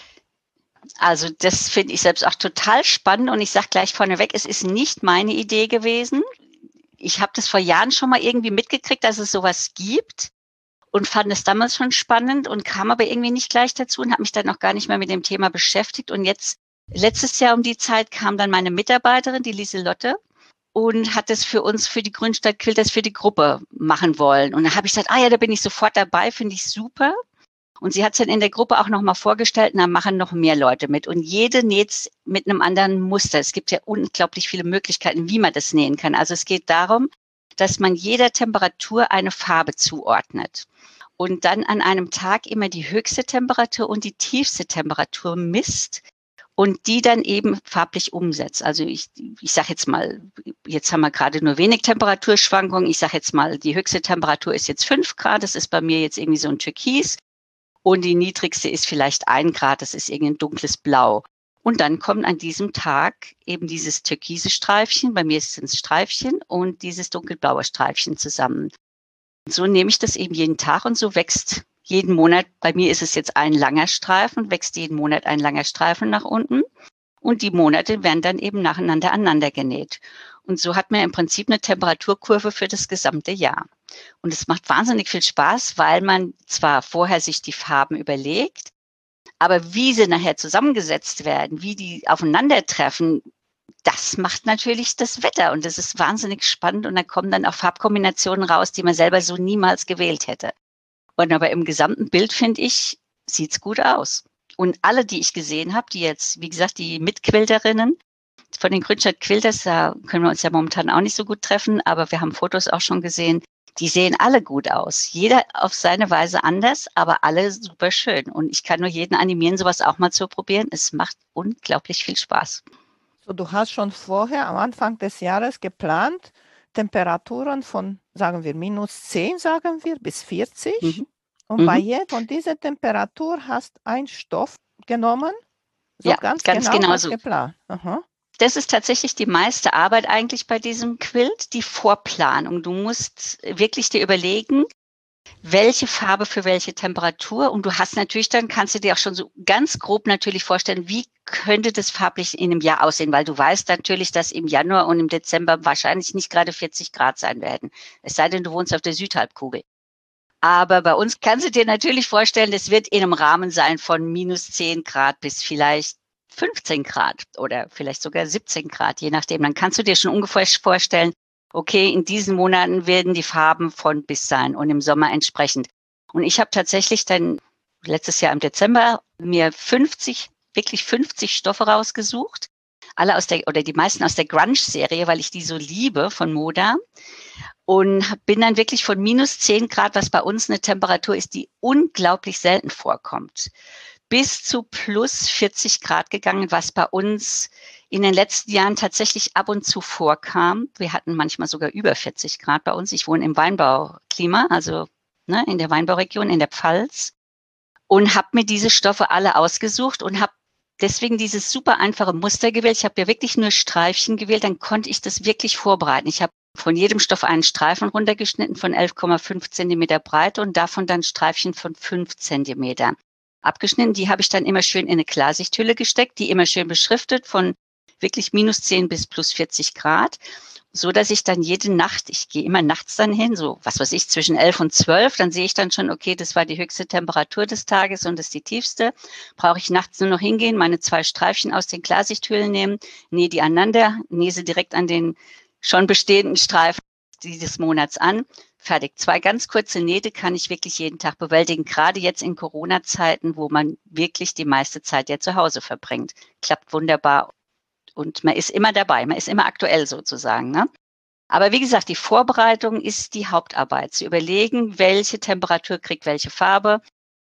Also das finde ich selbst auch total spannend und ich sage gleich vorneweg, es ist nicht meine Idee gewesen. Ich habe das vor Jahren schon mal irgendwie mitgekriegt, dass es sowas gibt und fand es damals schon spannend und kam aber irgendwie nicht gleich dazu und habe mich dann noch gar nicht mehr mit dem Thema beschäftigt. Und jetzt, letztes Jahr um die Zeit, kam dann meine Mitarbeiterin, die Lieselotte, und hat das für uns, für die Grünstadt Quilters, für die Gruppe machen wollen. Und dann habe ich gesagt, ah ja, da bin ich sofort dabei, finde ich super. Und sie hat es dann in der Gruppe auch nochmal vorgestellt, und da machen noch mehr Leute mit. Und jede näht mit einem anderen Muster. Es gibt ja unglaublich viele Möglichkeiten, wie man das nähen kann. Also es geht darum, dass man jeder Temperatur eine Farbe zuordnet und dann an einem Tag immer die höchste Temperatur und die tiefste Temperatur misst und die dann eben farblich umsetzt. Also ich, ich sage jetzt mal, jetzt haben wir gerade nur wenig Temperaturschwankungen. Ich sage jetzt mal, die höchste Temperatur ist jetzt fünf Grad. Das ist bei mir jetzt irgendwie so ein Türkis. Und die niedrigste ist vielleicht ein Grad, das ist irgendein dunkles Blau. Und dann kommt an diesem Tag eben dieses türkise Streifchen, bei mir sind es Streifchen, und dieses dunkelblaue Streifchen zusammen. Und so nehme ich das eben jeden Tag und so wächst jeden Monat, bei mir ist es jetzt ein langer Streifen, wächst jeden Monat ein langer Streifen nach unten. Und die Monate werden dann eben nacheinander aneinander genäht. Und so hat man im Prinzip eine Temperaturkurve für das gesamte Jahr. Und es macht wahnsinnig viel Spaß, weil man zwar vorher sich die Farben überlegt, aber wie sie nachher zusammengesetzt werden, wie die aufeinandertreffen, das macht natürlich das Wetter. Und das ist wahnsinnig spannend. Und da kommen dann auch Farbkombinationen raus, die man selber so niemals gewählt hätte. Und aber im gesamten Bild, finde ich, sieht es gut aus. Und alle, die ich gesehen habe, die jetzt, wie gesagt, die Mitquilterinnen von den Grünstadt Quilters, da können wir uns ja momentan auch nicht so gut treffen, aber wir haben Fotos auch schon gesehen, die sehen alle gut aus. Jeder auf seine Weise anders, aber alle super schön. Und ich kann nur jeden animieren, sowas auch mal zu probieren. Es macht unglaublich viel Spaß. So, du hast schon vorher am Anfang des Jahres geplant, Temperaturen von, sagen wir, minus zehn, sagen wir, bis vierzig. Mhm. Und Mhm. bei je, von dieser Temperatur hast ein Stoff genommen, so Ja, ganz, ganz genau, genau als so. geplant. Aha. Das ist tatsächlich die meiste Arbeit eigentlich bei diesem Quilt, die Vorplanung. Du musst wirklich dir überlegen, welche Farbe für welche Temperatur. Und du hast natürlich dann, kannst du dir auch schon so ganz grob natürlich vorstellen, wie könnte das farblich in einem Jahr aussehen, weil du weißt natürlich, dass im Januar und im Dezember wahrscheinlich nicht gerade vierzig Grad sein werden. Es sei denn, du wohnst auf der Südhalbkugel. Aber bei uns kannst du dir natürlich vorstellen, das wird in einem Rahmen sein von minus zehn Grad bis vielleicht fünfzehn Grad oder vielleicht sogar siebzehn Grad, je nachdem. Dann kannst du dir schon ungefähr vorstellen, okay, in diesen Monaten werden die Farben von bis sein und im Sommer entsprechend. Und ich habe tatsächlich dann letztes Jahr im Dezember mir fünfzig, wirklich fünfzig Stoffe rausgesucht. Alle aus der, oder die meisten aus der Grunge-Serie, weil ich die so liebe von Moda. Und bin dann wirklich von minus zehn Grad, was bei uns eine Temperatur ist, die unglaublich selten vorkommt, bis zu plus vierzig Grad gegangen, was bei uns in den letzten Jahren tatsächlich ab und zu vorkam. Wir hatten manchmal sogar über vierzig Grad bei uns. Ich wohne im Weinbauklima, also ne, in der Weinbauregion, in der Pfalz, und habe mir diese Stoffe alle ausgesucht und habe deswegen dieses super einfache Muster gewählt. Ich habe ja wirklich nur Streifchen gewählt, dann konnte ich das wirklich vorbereiten. Ich habe von jedem Stoff einen Streifen runtergeschnitten von elf Komma fünf Zentimeter Breite und davon dann Streifchen von fünf Zentimeter abgeschnitten. Die habe ich dann immer schön in eine Klarsichthülle gesteckt, die immer schön beschriftet von wirklich minus zehn bis plus vierzig Grad, so dass ich dann jede Nacht, ich gehe immer nachts dann hin, so was weiß ich, zwischen elf und zwölf, dann sehe ich dann schon, okay, das war die höchste Temperatur des Tages und das ist die tiefste. Brauche ich nachts nur noch hingehen, meine zwei Streifchen aus den Klarsichthüllen nehmen, nähe die aneinander, nähe sie direkt an den schon bestehenden Streifen dieses Monats an. Fertig. Zwei ganz kurze Nähte kann ich wirklich jeden Tag bewältigen, gerade jetzt in Corona-Zeiten, wo man wirklich die meiste Zeit ja zu Hause verbringt. Klappt wunderbar und man ist immer dabei, man ist immer aktuell sozusagen, ne? Aber wie gesagt, die Vorbereitung ist die Hauptarbeit. Zu überlegen, welche Temperatur kriegt welche Farbe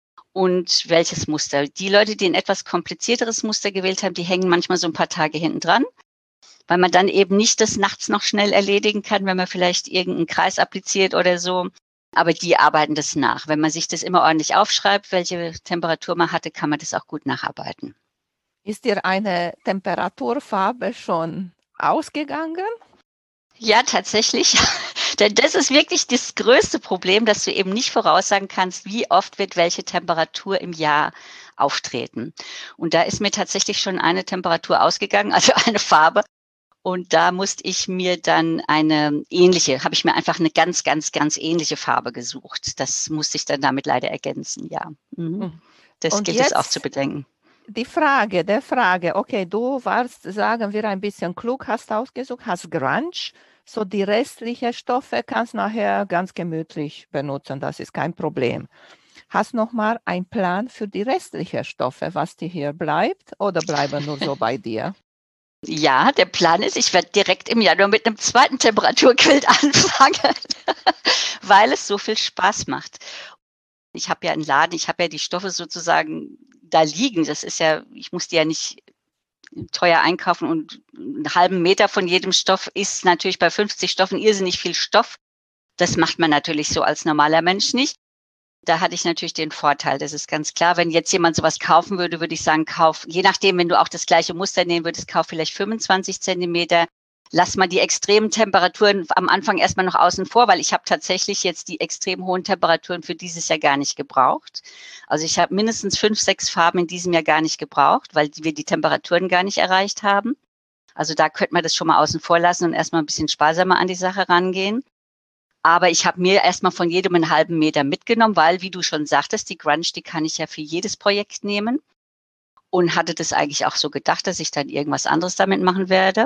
und welches Muster. Die Leute, die ein etwas komplizierteres Muster gewählt haben, die hängen manchmal so ein paar Tage hinten dran, weil man dann eben nicht das nachts noch schnell erledigen kann, wenn man vielleicht irgendeinen Kreis appliziert oder so. Aber die arbeiten das nach. Wenn man sich das immer ordentlich aufschreibt, welche Temperatur man hatte, kann man das auch gut nacharbeiten. Ist dir eine Temperaturfarbe schon ausgegangen? Ja, tatsächlich. Denn das ist wirklich das größte Problem, dass du eben nicht voraussagen kannst, wie oft wird welche Temperatur im Jahr auftreten. Und da ist mir tatsächlich schon eine Temperatur ausgegangen, also eine Farbe. Und da musste ich mir dann eine ähnliche, habe ich mir einfach eine ganz, ganz, ganz ähnliche Farbe gesucht. Das musste ich dann damit leider ergänzen, ja. Mhm. Hm. Das Und gilt es auch zu jetzt bedenken. die Frage, der Frage, okay, du warst, sagen wir, ein bisschen klug, hast ausgesucht, hast Grunge, so die restlichen Stoffe kannst nachher ganz gemütlich benutzen, das ist kein Problem. Hast noch mal einen Plan für die restlichen Stoffe, was dir hier bleibt, oder bleiben nur so bei dir? Ja, der Plan ist, ich werde direkt im Januar mit einem zweiten Temperaturquilt anfangen, weil es so viel Spaß macht. Ich habe ja einen Laden, ich habe ja die Stoffe sozusagen da liegen. Das ist ja, ich muss die ja nicht teuer einkaufen und einen halben Meter von jedem Stoff ist natürlich bei fünfzig Stoffen irrsinnig viel Stoff. Das macht man natürlich so als normaler Mensch nicht. Da hatte ich natürlich den Vorteil, das ist ganz klar. Wenn jetzt jemand sowas kaufen würde, würde ich sagen, kauf, je nachdem, wenn du auch das gleiche Muster nehmen würdest, kauf vielleicht fünfundzwanzig Zentimeter. Lass mal die extremen Temperaturen am Anfang erstmal noch außen vor, weil ich habe tatsächlich jetzt die extrem hohen Temperaturen für dieses Jahr gar nicht gebraucht. Also ich habe mindestens fünf, sechs Farben in diesem Jahr gar nicht gebraucht, weil wir die Temperaturen gar nicht erreicht haben. Also da könnte man das schon mal außen vor lassen und erstmal ein bisschen sparsamer an die Sache rangehen. Aber ich habe mir erstmal von jedem einen halben Meter mitgenommen, weil, wie du schon sagtest, die Grunge, die kann ich ja für jedes Projekt nehmen und hatte das eigentlich auch so gedacht, dass ich dann irgendwas anderes damit machen werde.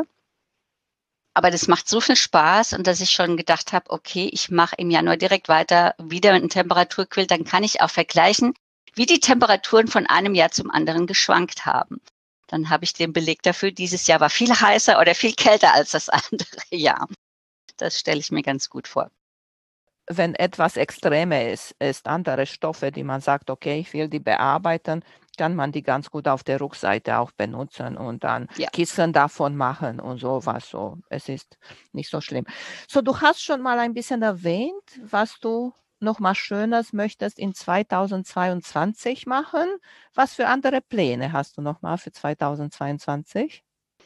Aber das macht so viel Spaß und dass ich schon gedacht habe, okay, ich mache im Januar direkt weiter wieder mit einem Temperaturquilt, dann kann ich auch vergleichen, wie die Temperaturen von einem Jahr zum anderen geschwankt haben. Dann habe ich den Beleg dafür, dieses Jahr war viel heißer oder viel kälter als das andere Jahr. Das stelle ich mir ganz gut vor. Wenn etwas extremer ist, ist andere Stoffe, die man sagt, okay, ich will die bearbeiten, kann man die ganz gut auf der Rückseite auch benutzen und dann Ja. Kissen davon machen und sowas. So, es ist nicht so schlimm. So, du hast schon mal ein bisschen erwähnt, was du noch mal Schönes möchtest in zweitausendzweiundzwanzig machen. Was für andere Pläne hast du noch mal für zweitausendzweiundzwanzig?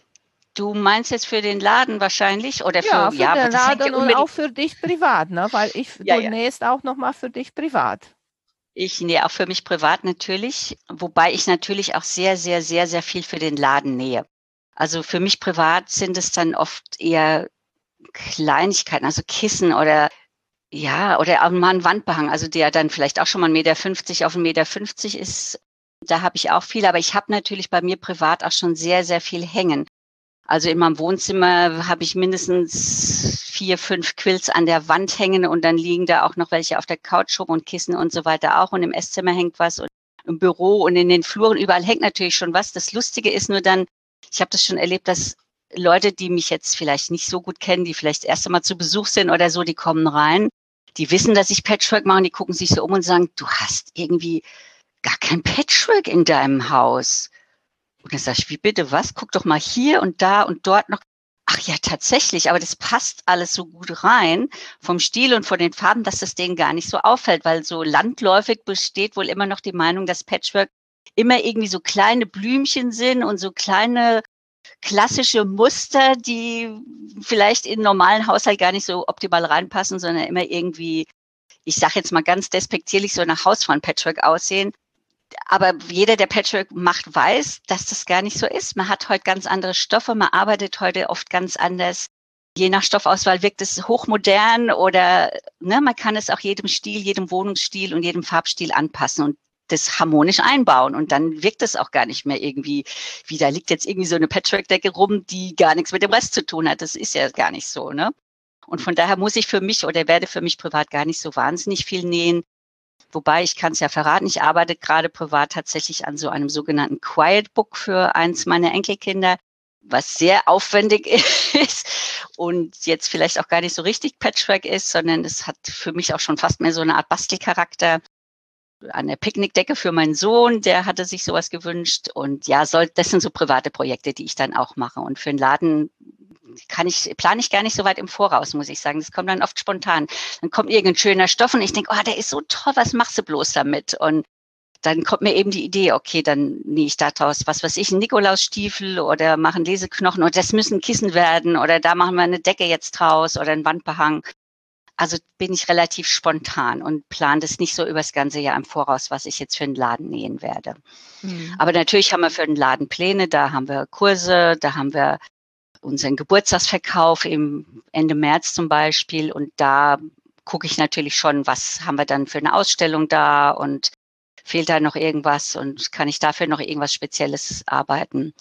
Du meinst jetzt für den Laden wahrscheinlich oder Ja, für, für ja, aber den das hängt ja Laden und auch unbedingt, für dich privat, ne? Weil ich, ja, du ja. nähst auch noch mal für dich privat. Ich nähe auch für mich privat natürlich, wobei ich natürlich auch sehr, sehr, sehr, sehr viel für den Laden nähe. Also für mich privat sind es dann oft eher Kleinigkeiten, also Kissen oder ja, oder auch mal 'n Wandbehang, also der dann vielleicht auch schon mal ein Meter fünfzig auf ein Meter fünfzig ist. Da habe ich auch viel, aber ich habe natürlich bei mir privat auch schon sehr, sehr viel hängen. Also in meinem Wohnzimmer habe ich mindestens vier, fünf Quilts an der Wand hängen und dann liegen da auch noch welche auf der Couch rum und Kissen und so weiter auch und im Esszimmer hängt was und im Büro und in den Fluren, überall hängt natürlich schon was. Das Lustige ist nur dann, ich habe das schon erlebt, dass Leute, die mich jetzt vielleicht nicht so gut kennen, die vielleicht erst einmal zu Besuch sind oder so, die kommen rein, die wissen, dass ich Patchwork mache und die gucken sich so um und sagen: „Du hast irgendwie gar kein Patchwork in deinem Haus.“ Und dann sage ich: „Wie bitte, was? Guck doch mal hier und da und dort noch.“ Ach ja, tatsächlich, aber das passt alles so gut rein vom Stil und von den Farben, dass das denen gar nicht so auffällt, weil so landläufig besteht wohl immer noch die Meinung, dass Patchwork immer irgendwie so kleine Blümchen sind und so kleine klassische Muster, die vielleicht in 'n normalen Haushalt gar nicht so optimal reinpassen, sondern immer irgendwie, ich sage jetzt mal ganz despektierlich, so nach Hausfrauen-Patchwork aussehen. Aber jeder, der Patchwork macht, weiß, dass das gar nicht so ist. Man hat heute ganz andere Stoffe, man arbeitet heute oft ganz anders. Je nach Stoffauswahl wirkt es hochmodern oder, ne, man kann es auch jedem Stil, jedem Wohnungsstil und jedem Farbstil anpassen und das harmonisch einbauen. Und dann wirkt es auch gar nicht mehr irgendwie, wie da liegt jetzt irgendwie so eine Patchwork-Decke rum, die gar nichts mit dem Rest zu tun hat. Das ist ja gar nicht so, ne? Und von daher muss ich für mich oder werde für mich privat gar nicht so wahnsinnig viel nähen. Wobei, ich kann es ja verraten, ich arbeite gerade privat tatsächlich an so einem sogenannten Quiet Book für eins meiner Enkelkinder, was sehr aufwendig ist und jetzt vielleicht auch gar nicht so richtig Patchwork ist, sondern es hat für mich auch schon fast mehr so eine Art Bastelcharakter. Eine Picknickdecke für meinen Sohn, der hatte sich sowas gewünscht und ja, soll das sind so private Projekte, die ich dann auch mache und für 'n Laden kann ich, plane ich gar nicht so weit im Voraus, muss ich sagen. Das kommt dann oft spontan. Dann kommt irgendein schöner Stoff und ich denke, oh, der ist so toll, was machst du bloß damit? Und dann kommt mir eben die Idee, okay, dann nähe ich da draus, was weiß ich, einen Nikolausstiefel oder machen Leseknochen und das müssen Kissen werden oder da machen wir eine Decke jetzt draus oder einen Wandbehang. Also bin ich relativ spontan und plane das nicht so übers ganze Jahr im Voraus, was ich jetzt für einen Laden nähen werde. Mhm. Aber natürlich haben wir für den Laden Pläne, da haben wir Kurse, da haben wir unseren Geburtstagsverkauf im Ende März zum Beispiel und da gucke ich natürlich schon, was haben wir dann für eine Ausstellung da und fehlt da noch irgendwas und kann ich dafür noch irgendwas Spezielles arbeiten?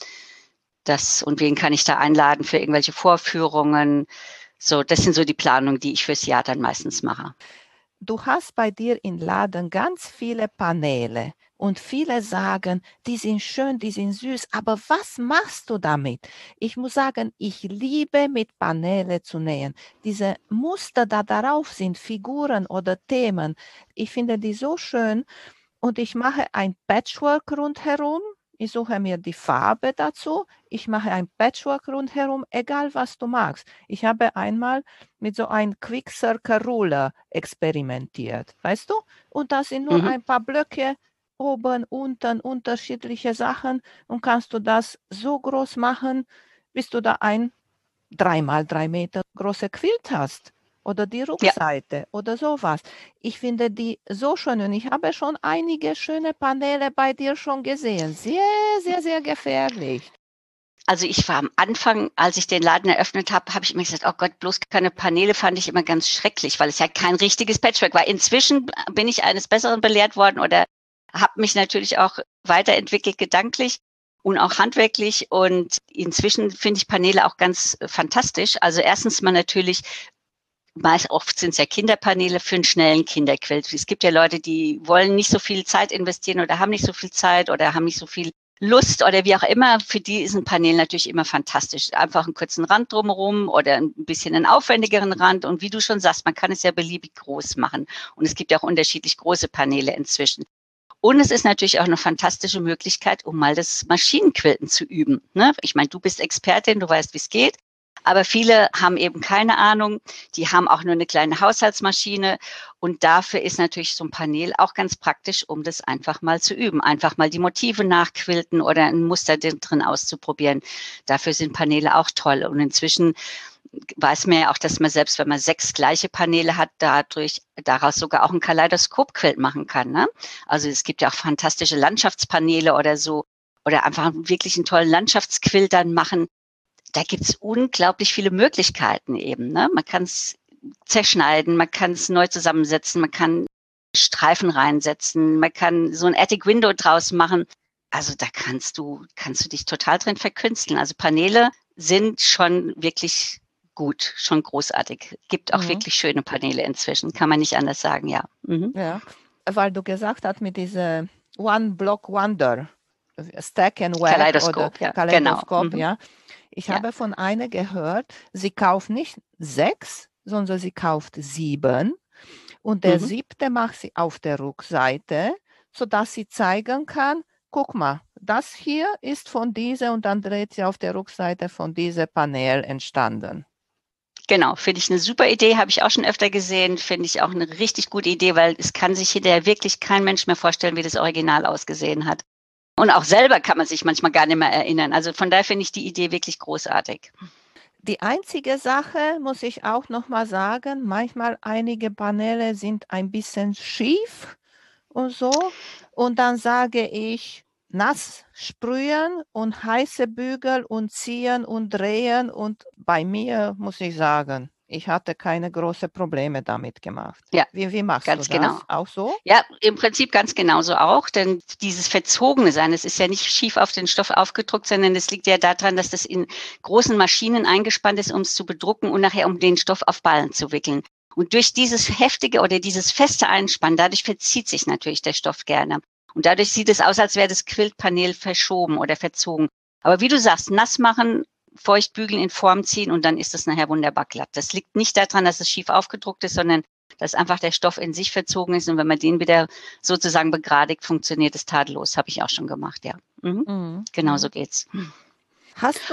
Das, und wen kann ich da einladen für irgendwelche Vorführungen? So, das sind so die Planungen, die ich fürs Jahr dann meistens mache. Du hast bei dir im Laden ganz viele Paneele und viele sagen, die sind schön, die sind süß, aber was machst du damit? Ich muss sagen, ich liebe mit Paneele zu nähen. Diese Muster da darauf sind, Figuren oder Themen, ich finde die so schön und ich mache ein Patchwork rundherum. Ich suche mir die Farbe dazu. Ich mache ein Patchwork rundherum, egal was du magst. Ich habe einmal mit so einem Quick Circle Ruler experimentiert, weißt du? Und da sind nur mhm. ein paar Blöcke oben, unten, unterschiedliche Sachen. Und kannst du das so groß machen, bis du da ein drei mal drei Meter große Quilt hast. Oder die Rückseite ja. oder sowas. Ich finde die so schön und ich habe schon einige schöne Paneele bei dir schon gesehen. Sehr, sehr, sehr gefährlich. Also ich war am Anfang, als ich den Laden eröffnet habe, habe ich immer gesagt, oh Gott, bloß keine Paneele, fand ich immer ganz schrecklich, weil es ja kein richtiges Patchwork war. Inzwischen bin ich eines Besseren belehrt worden oder habe mich natürlich auch weiterentwickelt gedanklich und auch handwerklich. Und inzwischen finde ich Paneele auch ganz fantastisch. Also erstens mal natürlich, meist oft sind es ja Kinderpaneele für einen schnellen Kinderquilt. Es gibt ja Leute, die wollen nicht so viel Zeit investieren oder haben nicht so viel Zeit oder haben nicht so viel Lust oder wie auch immer. Für die ist ein Panel natürlich immer fantastisch. Einfach einen kurzen Rand drumherum oder ein bisschen einen aufwendigeren Rand. Und wie du schon sagst, man kann es ja beliebig groß machen. Und es gibt ja auch unterschiedlich große Paneele inzwischen. Und es ist natürlich auch eine fantastische Möglichkeit, um mal das Maschinenquilten zu üben. Ne? Ich meine, du bist Expertin, du weißt, wie es geht. Aber viele haben eben keine Ahnung, die haben auch nur eine kleine Haushaltsmaschine und dafür ist natürlich so ein Panel auch ganz praktisch, um das einfach mal zu üben, einfach mal die Motive nachquilten oder ein Muster drin auszuprobieren. Dafür sind Paneele auch toll und inzwischen weiß man ja auch, dass man selbst, wenn man sechs gleiche Paneele hat, dadurch daraus sogar auch ein Kaleidoskopquilt machen kann. Ne? Also es gibt ja auch fantastische Landschaftspaneele oder so oder einfach wirklich einen tollen Landschaftsquilt dann machen. Da gibt es unglaublich viele Möglichkeiten eben. Ne? Man kann es zerschneiden, man kann es neu zusammensetzen, man kann Streifen reinsetzen, man kann so ein Attic Window draus machen. Also da kannst du, kannst du dich total drin verkünsteln. Also Paneele sind schon wirklich gut, schon großartig. Gibt auch mhm. wirklich schöne Paneele inzwischen, kann man nicht anders sagen, ja. Mhm. Ja, weil du gesagt hast mit dieser One Block Wonder, Stack and Whack Kaleidoskop, oder ja, Kaleidoskop, genau. Mhm. ja. Ich ja. habe von einer gehört, sie kauft nicht sechs, sondern sie kauft sieben und der mhm. siebte macht sie auf der Rückseite, sodass sie zeigen kann, guck mal, das hier ist von dieser und dann dreht sie auf der Rückseite von diesem Panel entstanden. Genau, finde ich eine super Idee, habe ich auch schon öfter gesehen, finde ich auch eine richtig gute Idee, weil es kann sich hinterher wirklich kein Mensch mehr vorstellen, wie das Original ausgesehen hat. Und auch selber kann man sich manchmal gar nicht mehr erinnern. Also von daher finde ich die Idee wirklich großartig. Die einzige Sache, muss ich auch noch mal sagen, manchmal einige Paneele sind ein bisschen schief und so. Und dann sage ich, nass sprühen und heiße Bügel und ziehen und drehen. Und bei mir muss ich sagen, ich hatte keine großen Probleme damit gemacht. Ja, wie, wie machst ganz du das? Genau. Auch so? Ja, im Prinzip ganz genauso auch, denn dieses Verzogene sein, es ist ja nicht schief auf den Stoff aufgedruckt, sondern es liegt ja daran, dass das in großen Maschinen eingespannt ist, um es zu bedrucken und nachher um den Stoff auf Ballen zu wickeln. Und durch dieses heftige oder dieses feste Einspannen, dadurch verzieht sich natürlich der Stoff gerne. Und dadurch sieht es aus, als wäre das Quiltpanel verschoben oder verzogen. Aber wie du sagst, nass machen, feucht bügeln, in Form ziehen und dann ist es nachher wunderbar glatt. Das liegt nicht daran, dass es schief aufgedruckt ist, sondern dass einfach der Stoff in sich verzogen ist und wenn man den wieder sozusagen begradigt, funktioniert es tadellos. Habe ich auch schon gemacht, ja. Mhm. Mhm. Genau so geht's. Hast du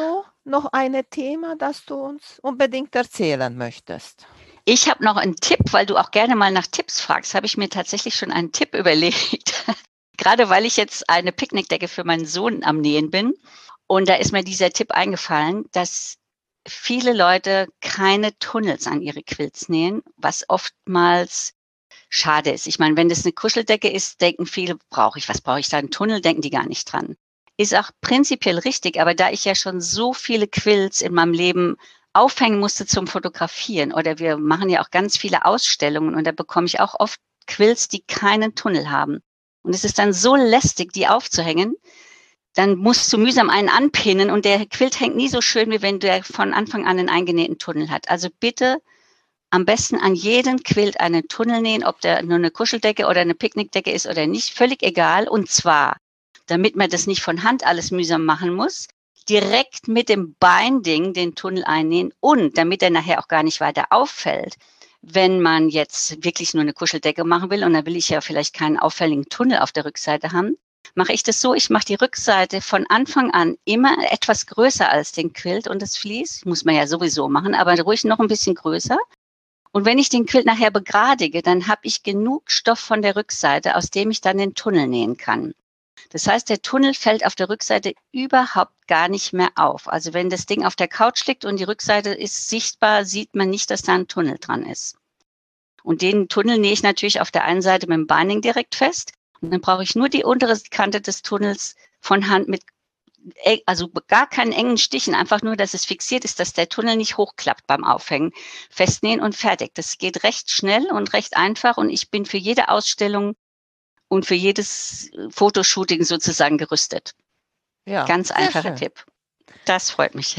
noch ein Thema, das du uns unbedingt erzählen möchtest? Ich habe noch einen Tipp, weil du auch gerne mal nach Tipps fragst, habe ich mir tatsächlich schon einen Tipp überlegt. Gerade weil ich jetzt eine Picknickdecke für meinen Sohn am Nähen bin. Und da ist mir dieser Tipp eingefallen, dass viele Leute keine Tunnels an ihre Quilts nähen, was oftmals schade ist. Ich meine, wenn das eine Kuscheldecke ist, denken viele, brauche ich, was brauche ich da, einen Tunnel, denken die gar nicht dran. Ist auch prinzipiell richtig, aber da ich ja schon so viele Quilts in meinem Leben aufhängen musste zum Fotografieren oder wir machen ja auch ganz viele Ausstellungen und da bekomme ich auch oft Quilts, die keinen Tunnel haben. Und es ist dann so lästig, die aufzuhängen, dann musst du mühsam einen anpinnen und der Quilt hängt nie so schön, wie wenn der von Anfang an einen eingenähten Tunnel hat. Also bitte am besten an jeden Quilt einen Tunnel nähen, ob der nur eine Kuscheldecke oder eine Picknickdecke ist oder nicht, völlig egal. Und zwar, damit man das nicht von Hand alles mühsam machen muss, direkt mit dem Binding den Tunnel einnähen und damit er nachher auch gar nicht weiter auffällt. Wenn man jetzt wirklich nur eine Kuscheldecke machen will und da will ich ja vielleicht keinen auffälligen Tunnel auf der Rückseite haben, mache ich das so, ich mache die Rückseite von Anfang an immer etwas größer als den Quilt und das Vlies. Muss man ja sowieso machen, aber ruhig noch ein bisschen größer. Und wenn ich den Quilt nachher begradige, dann habe ich genug Stoff von der Rückseite, aus dem ich dann den Tunnel nähen kann. Das heißt, der Tunnel fällt auf der Rückseite überhaupt gar nicht mehr auf. Also wenn das Ding auf der Couch liegt und die Rückseite ist sichtbar, sieht man nicht, dass da ein Tunnel dran ist. Und den Tunnel nähe ich natürlich auf der einen Seite mit dem Binding direkt fest. Und dann brauche ich nur die untere Kante des Tunnels von Hand mit, also gar keinen engen Stichen, einfach nur, dass es fixiert ist, dass der Tunnel nicht hochklappt beim Aufhängen. Festnähen und fertig. Das geht recht schnell und recht einfach und ich bin für jede Ausstellung und für jedes Fotoshooting sozusagen gerüstet. Ja, ganz einfacher schön. Tipp. Das freut mich.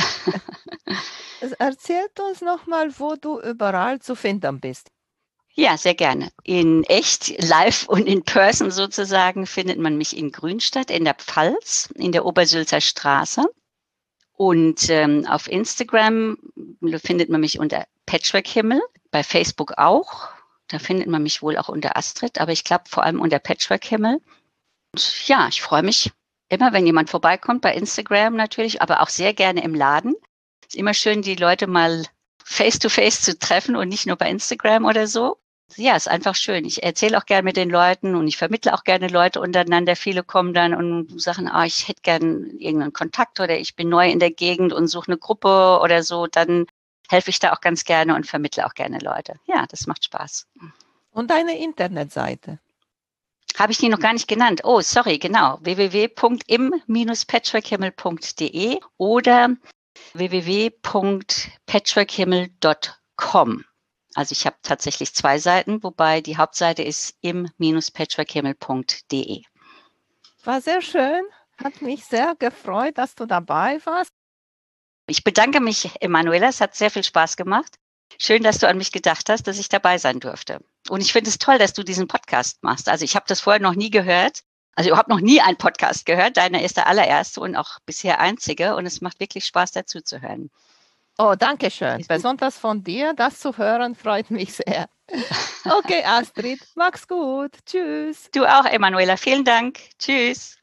Erzählt uns nochmal, wo du überall zu finden bist. Ja, sehr gerne. In echt, live und in person sozusagen findet man mich in Grünstadt in der Pfalz, in der Obersülzer Straße. Und ähm, auf Instagram findet man mich unter Patchwork-Himmel, bei Facebook auch. Da findet man mich wohl auch unter Astrid, aber ich glaube vor allem unter Patchwork-Himmel. Und ja, ich freue mich immer, wenn jemand vorbeikommt, bei Instagram natürlich, aber auch sehr gerne im Laden. Es ist immer schön, die Leute mal face-to-face zu treffen und nicht nur bei Instagram oder so. Ja, ist einfach schön. Ich erzähle auch gerne mit den Leuten und ich vermittle auch gerne Leute untereinander. Viele kommen dann und sagen, ah, ich hätte gerne irgendeinen Kontakt oder ich bin neu in der Gegend und suche eine Gruppe oder so. Dann helfe ich da auch ganz gerne und vermittle auch gerne Leute. Ja, das macht Spaß. Und deine Internetseite? Habe ich die noch gar nicht genannt. Oh, sorry, genau. w w w punkt im Bindestrich patchworkhimmel punkt d e oder w w w punkt patchworkhimmel punkt com. Also ich habe tatsächlich zwei Seiten, wobei die Hauptseite ist im Bindestrich patchworkhimmel punkt d e. War sehr schön. Hat mich sehr gefreut, dass du dabei warst. Ich bedanke mich, Emanuela. Es hat sehr viel Spaß gemacht. Schön, dass du an mich gedacht hast, dass ich dabei sein durfte. Und ich finde es toll, dass du diesen Podcast machst. Also ich habe das vorher noch nie gehört. Also überhaupt noch nie einen Podcast gehört. Deiner ist der allererste und auch bisher einzige. Und es macht wirklich Spaß, dazu zu hören. Oh, danke schön. Besonders von dir, das zu hören, freut mich sehr. Okay, Astrid, mach's gut. Tschüss. Du auch, Emanuela. Vielen Dank. Tschüss.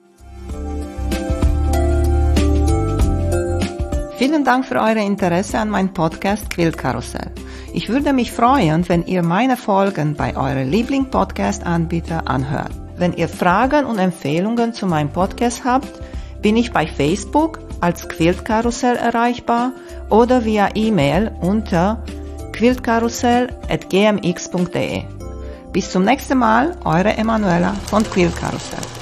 Vielen Dank für euer Interesse an meinem Podcast Quiltkarussell. Ich würde mich freuen, wenn ihr meine Folgen bei eurem Liebling-Podcast-Anbieter anhört. Wenn ihr Fragen und Empfehlungen zu meinem Podcast habt, bin ich bei Facebook als Quiltkarussell erreichbar oder via E-Mail unter quiltkarussell at g m x punkt d e. Bis zum nächsten Mal, eure Emanuela von Quiltkarussell.